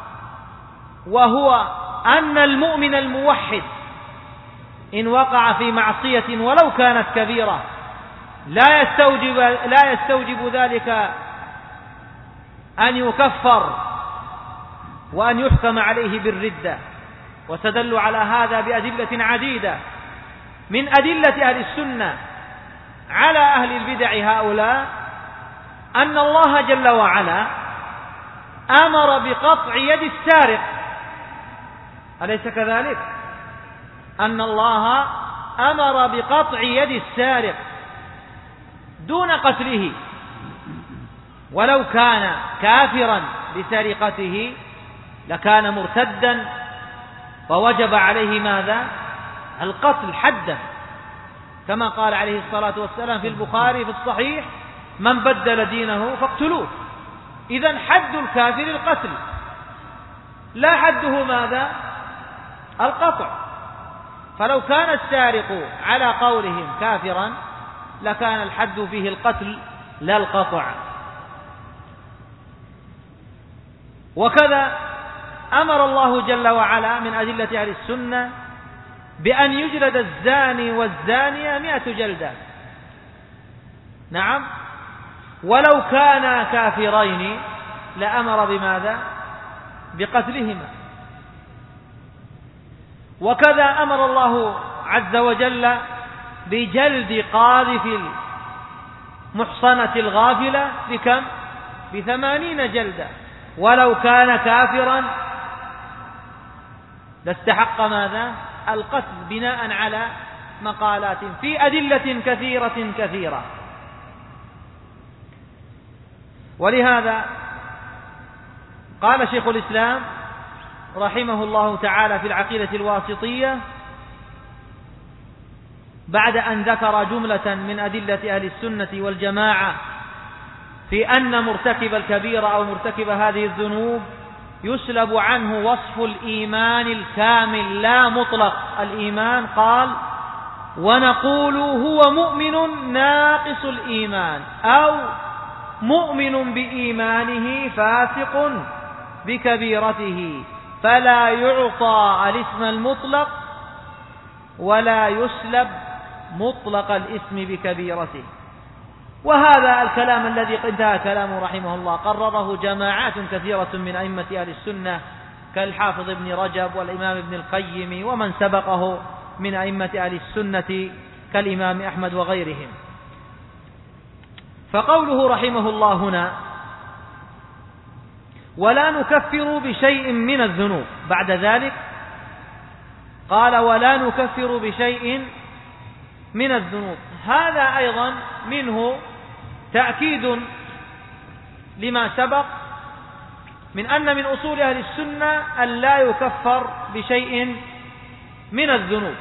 وهو أن المؤمن الموحد إن وقع في معصية ولو كانت كبيرة لا يستوجب, لا يستوجب ذلك أن يكفر وأن يحكم عليه بالردة. واستدلوا على هذا بأدلة عديدة من أدلة أهل السنة على أهل البدع هؤلاء أن الله جل وعلا أمر بقطع يد السارق، أليس كذلك؟ أن الله أمر بقطع يد السارق دون قتله، ولو كان كافرا بسرقته لكان مرتدا ووجب عليه ماذا؟ القتل حدا، كما قال عليه الصلاة والسلام في البخاري في الصحيح: من بدل دينه فاقتلوه. إذن حد الكافر القتل، لا حده ماذا؟ القطع. فلو كان السارق على قولهم كافرا لكان الحد فيه القتل لا القطع. وكذا أمر الله جل وعلا من أدلة أهل السنة بأن يجلد الزاني والزانية مئة جلدة. نعم، ولو كانا كافرين لأمر بماذا؟ بقتلهما. وكذا أمر الله عز وجل بجلد قاذف المحصنة الغافلة بكم؟ بثمانين جلدة، ولو كان كافرا لاستحق ماذا؟ القتل، بناء على مقالات في أدلة كثيرة كثيرة. ولهذا قال شيخ الإسلام رحمه الله تعالى في العقيدة الواسطية بعد أن ذكر جملة من أدلة أهل السنة والجماعة في أن مرتكب الكبيرة أو مرتكب هذه الذنوب يسلب عنه وصف الإيمان الكامل لا مطلق الإيمان، قال: ونقول هو مؤمن ناقص الإيمان أو مؤمن بإيمانه فاسق بكبيرته، فلا يعطى الاسم المطلق ولا يسلب مطلق الاسم بكبيرته. وهذا الكلام الذي انتهى كلامه رحمه الله قرره جماعات كثيرة من أئمة أهل السنة كالحافظ ابن رجب والإمام ابن القيم ومن سبقه من أئمة أهل السنة كالإمام أحمد وغيرهم. فقوله رحمه الله هنا: ولا نكفر بشيء من الذنوب، بعد ذلك قال: ولا نكفر بشيء من الذنوب. هذا أيضا منه تأكيد لما سبق من أن من أصول أهل السنة أن لا يكفر بشيء من الذنوب،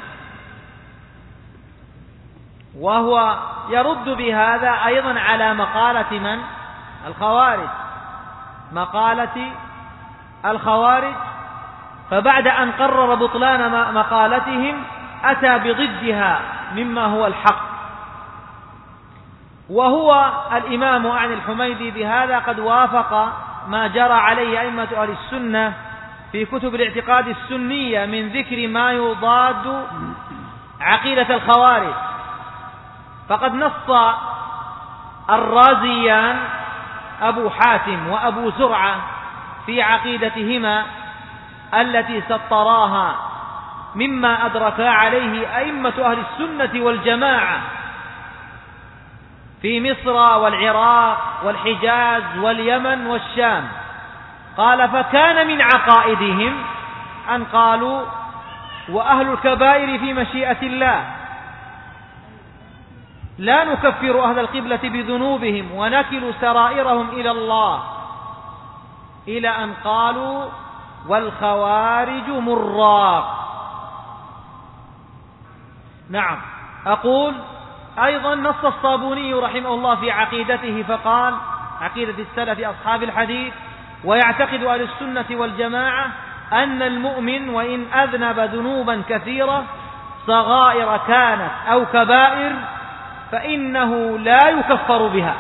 وهو يرد بهذا أيضا على مقالة من؟ الخوارج، مقالة الخوارج. فبعد أن قرر بطلان مقالتهم أتى بضدها مما هو الحق، وهو الإمام عن الحميدي بهذا قد وافق ما جرى عليه أئمة أهل السنة في كتب الاعتقاد السنية من ذكر ما يضاد عقيدة الخوارج. فقد نص الرازيان أبو حاتم وأبو زرعة في عقيدتهما التي سطراها مما أدركا عليه أئمة أهل السنة والجماعة في مصر والعراق والحجاز واليمن والشام. قال: فكان من عقائدهم أن قالوا: وأهل الكبائر في مشيئة الله، لا نكفر أهل القبلة بذنوبهم ونكل سرائرهم إلى الله، إلى أن قالوا: والخوارج مراق. نعم، أقول أيضا نص الصابوني رحمه الله في عقيدته فقال: عقيدة السلف أصحاب الحديث: ويعتقد أهل السنة والجماعة أن المؤمن وإن أذنب ذنوبا كثيرة صغائر كانت أو كبائر فإنه لا يكفر بها،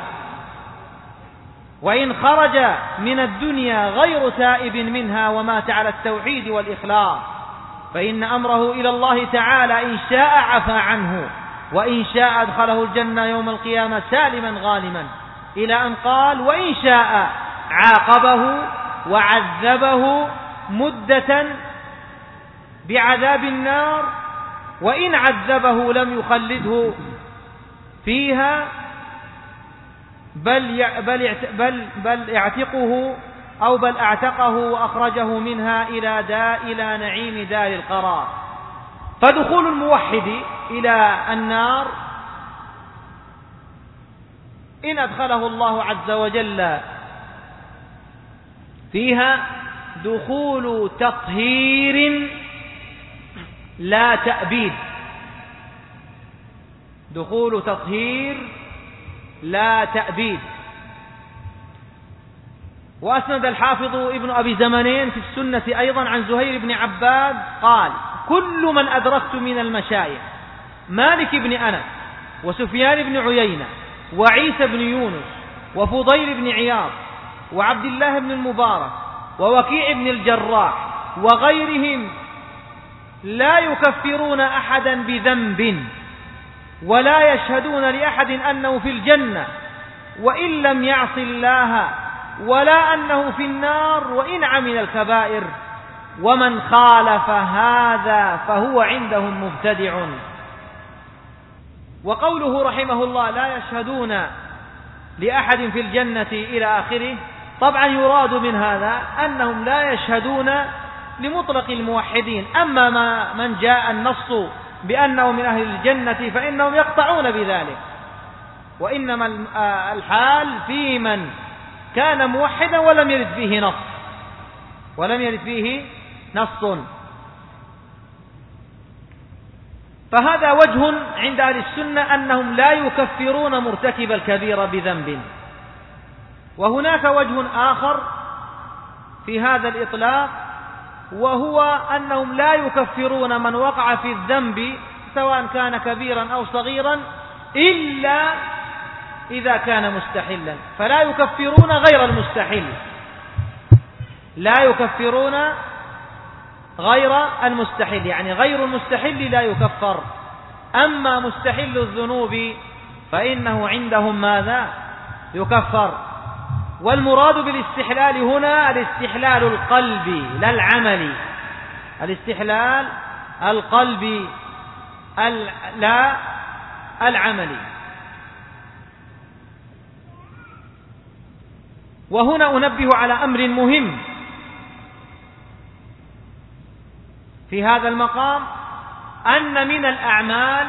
وإن خرج من الدنيا غير تائب منها ومات على التوحيد والإخلاص فإن أمره إلى الله تعالى، إن شاء عفى عنه وإن شاء أدخله الجنة يوم القيامة سالما غانما، إلى أن قال: وإن شاء عاقبه وعذبه مدة بعذاب النار، وإن عذبه لم يخلده فيها بل بل بل بل يعتقه أو بل اعتقه وأخرجه منها إلى داء إلى نعيم دار القرار. فدخول الموحد إلى النار إن أدخله الله عز وجل فيها دخول تطهير لا تأبيد، دخول تطهير لا تأبيد. وأسند الحافظ ابن أبي زمانين في السنة أيضا عن زهير بن عباد قال: كل من أدركت من المشايخ مالك بن أنس وسفيان بن عيينة وعيسى بن يونس وفضيل بن عياض وعبد الله بن المبارك ووكيع بن الجراح وغيرهم لا يكفرون أحدا بذنب ولا يشهدون لأحد أنه في الجنة وإن لم يعص الله، ولا أنه في النار وإن عمل الكبائر، ومن خالف هذا فهو عندهم مبتدع. وقوله رحمه الله لا يشهدون لأحد في الجنة إلى آخره، طبعا يراد من هذا أنهم لا يشهدون لمطلق الموحدين، أما ما من جاء النص بأنه من أهل الجنة فإنهم يقطعون بذلك، وإنما الحال في من كان موحدا ولم يرد فيه نص ولم يرد فيه نص. فهذا وجه عند أهل السنة أنهم لا يكفرون مرتكب الكبيرة بذنب. وهناك وجه آخر في هذا الإطلاق، وهو أنهم لا يكفرون من وقع في الذنب سواء كان كبيرا أو صغيرا إلا إذا كان مستحلا، فلا يكفرون غير المستحل، لا يكفرون غير المستحل، يعني غير المستحل لا يكفر. أما مستحل الذنوب فإنه عندهم ماذا؟ يكفر. والمراد بالاستحلال هنا الاستحلال القلبي لا العملي، الاستحلال القلبي لا العملي. وهنا أنبه على أمر مهم في هذا المقام، أن من الأعمال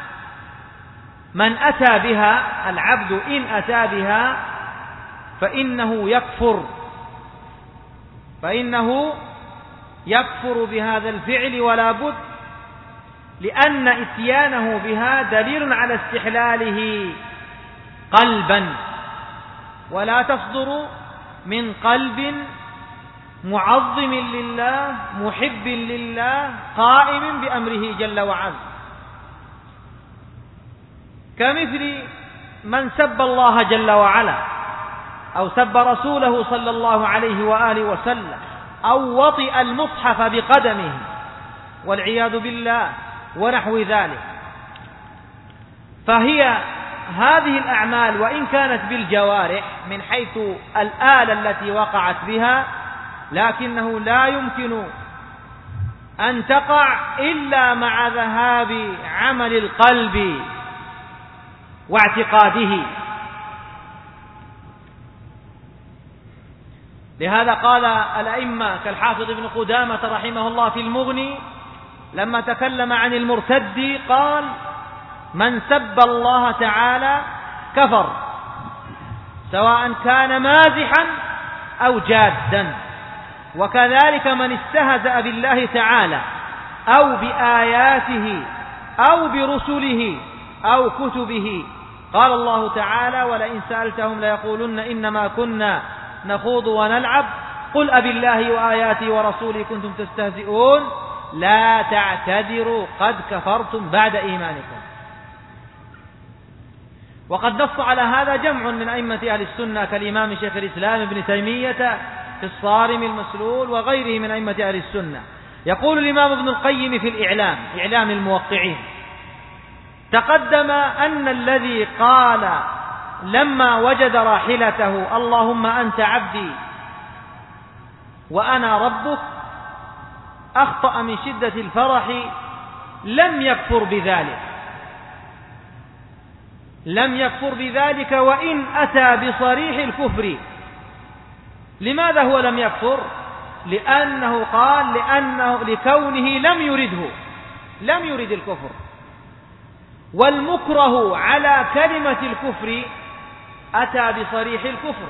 من أتى بها العبد إن أتى بها فإنه يكفر، فإنه يكفر بهذا الفعل ولا بد، لأن إتيانه بها دليل على استحلاله قلبا، ولا تصدر من قلب معظم لله محب لله قائم بأمره جل وعلا، كمثل من سب الله جل وعلا أو سب رسوله صلى الله عليه وآله وسلم أو وطئ المصحف بقدمه والعياذ بالله ونحو ذلك. فهي هذه الأعمال وإن كانت بالجوارح من حيث الآلة التي وقعت بها، لكنه لا يمكن أن تقع إلا مع ذهاب عمل القلب واعتقاده. لهذا قال الأئمة كالحافظ ابن قدامة رحمه الله في المغني لما تكلم عن المرتد قال: من سب الله تعالى كفر، سواء كان مازحا أو جادا. وكذلك من استهزأ بالله تعالى أو بآياته أو برسله أو كتبه. قال الله تعالى: ولئن سألتهم ليقولن إنما كنا نخوض ونلعب قل أبي الله وآياته ورسوله كنتم تستهزئون لا تعتذروا قد كفرتم بعد إيمانكم. وقد نص على هذا جمع من أئمة أهل السنة كالإمام شيخ الإسلام ابن تيمية في الصارم المسلول وغيره من أئمة أهل السنة. يقول الإمام ابن القيم في الإعلام، إعلام الموقعين: تقدم أن الذي قال لما وجد راحلته اللهم أنت عبدي وأنا ربك أخطأ من شدة الفرح لم يكفر بذلك، لم يكفر بذلك وإن أتى بصريح الكفر. لماذا هو لم يكفر؟ لأنه قال لأنه لكونه لم يرده، لم يرد الكفر. والمكره على كلمة الكفر أتى بصريح الكفر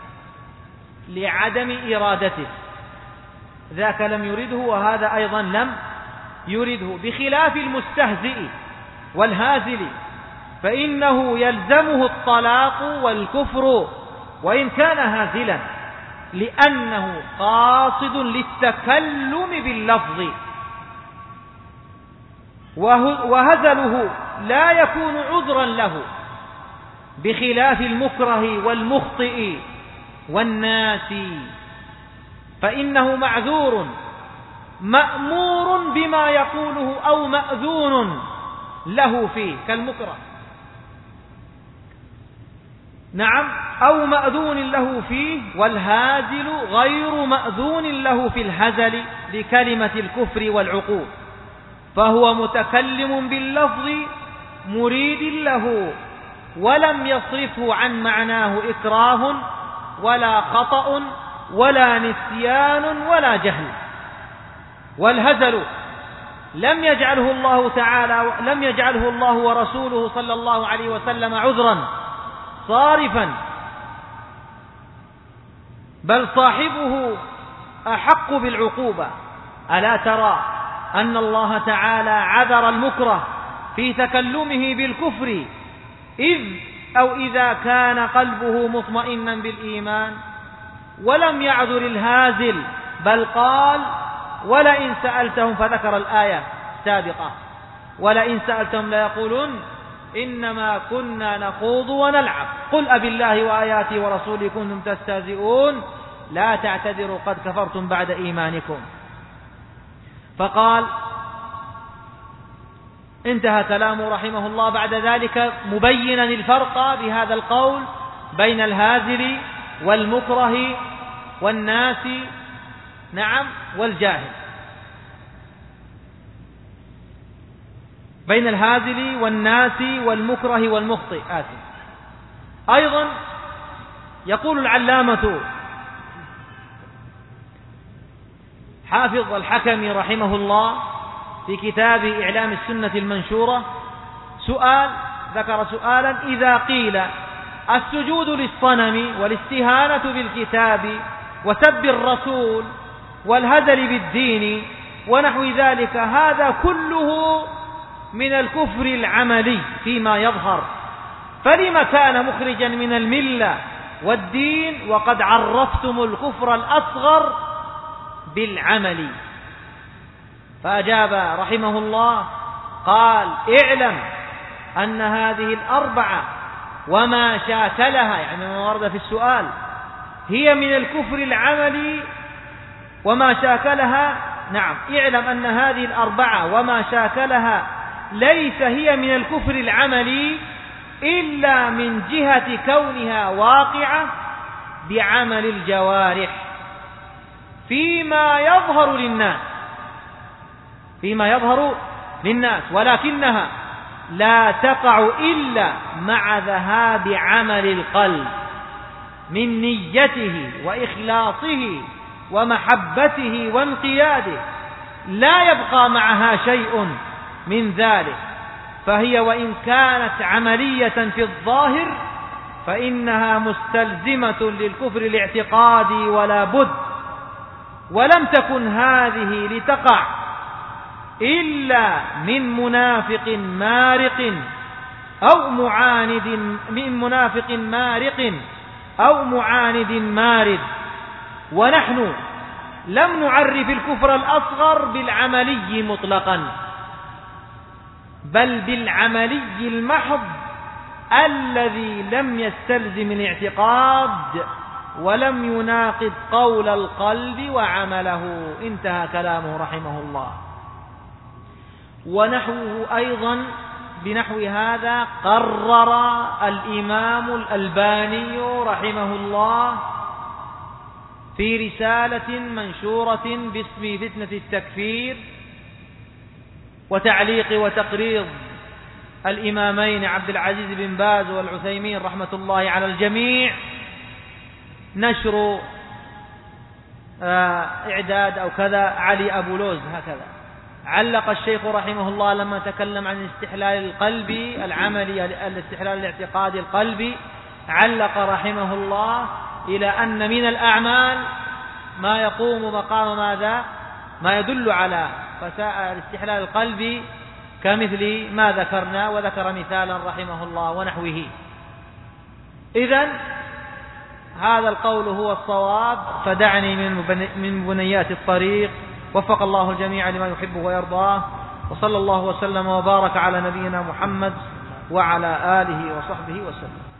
لعدم إرادته، ذاك لم يرده وهذا أيضا لم يرده، بخلاف المستهزئ والهازل فإنه يلزمه الطلاق والكفر وإن كان هازلا، لأنه قاصد للتكلم باللفظ، وهزله لا يكون عذرا له، بخلاف المكره والمخطئ والناسي فإنه معذور مأمور بما يقوله أو مأذون له فيه كالمكره، نعم، أو مأذون له فيه. والهازل غير مأذون له في الهزل بكلمة الكفر والعقوق، فهو متكلم باللفظ مريد له ولم يصرفه عن معناه إكراه ولا خطأ ولا نسيان ولا جهل. والهزل لم يجعله الله تعالى لم يجعله الله ورسوله صلى الله عليه وسلم عذرا صارفا، بل صاحبه أحق بالعقوبة. ألا ترى أن الله تعالى عذر المكره في تكلمه بالكفر إذ أو إذا كان قلبه مطمئنا بالإيمان، ولم يعذر الهازل بل قال ولئن سألتهم، فذكر الآية السابقة ولئن سألتهم ليقولن إنما كنا نخوض ونلعب قل أبالله وآياته ورسوله كنتم تستهزئون لا تعتذروا قد كفرتم بعد إيمانكم. فقال انتهى كلامه رحمه الله بعد ذلك مبينا الفرق بهذا القول بين الهازل والمكره والناس، نعم، والجاهل، بين الهازل والناس والمكره والمخطئ. آسف. أيضا يقول العلامة حافظ الحكمي رحمه الله في كتاب إعلام السنة المنشورة سؤال، ذكر سؤالا: إذا قيل السجود للصنم والاستهانة بالكتاب وسب الرسول والهزل بالدين ونحو ذلك، هذا كله من الكفر العملي فيما يظهر، فلما كان مخرجا من الملة والدين وقد عرفتم الكفر الأصغر بالعمل؟ فأجاب رحمه الله قال: اعلم أن هذه الأربعة وما شاكلها، يعني ما ورد في السؤال، هي من الكفر العملي وما شاكلها. نعم، اعلم أن هذه الأربعة وما شاكلها ليس هي من الكفر العملي إلا من جهة كونها واقعة بعمل الجوارح فيما يظهر للناس فيما يظهر للناس ولكنها لا تقع إلا مع ذهاب عمل القلب من نيته وإخلاصه ومحبته وانقياده، لا يبقى معها شيء من ذلك، فهي وإن كانت عملية في الظاهر فإنها مستلزمة للكفر الاعتقادي ولا بد، ولم تكن هذه لتقع إلا من منافق مارق أو معاند من منافق مارق أو معاند مارد. ونحن لم نعرف الكفر الأصغر بالعملي مطلقا، بل بالعملي المحض الذي لم يستلزم الاعتقاد ولم يناقض قول القلب وعمله. انتهى كلامه رحمه الله. ونحوه أيضا بنحو هذا قرر الإمام الألباني رحمه الله في رسالة منشورة باسم فتنة التكفير وتعليق وتقريض الإمامين عبد العزيز بن باز والعثيمين رحمة الله على الجميع نشر إعداد أو كذا علي أبو لوز هكذا. علق الشيخ رحمه الله لما تكلم عن استحلال القلب العملي الاستحلال الاعتقادي القلبي، علق رحمه الله إلى أن من الأعمال ما يقوم مقام ماذا؟ ما يدل على الاستحلال القلبي كمثل ما ذكرنا، وذكر مثالا رحمه الله ونحوه. إذن هذا القول هو الصواب، فدعني من بنيات الطريق. وفق الله الجميع لما يحبه ويرضاه، وصلى الله وسلم وبارك على نبينا محمد وعلى آله وصحبه وسلم.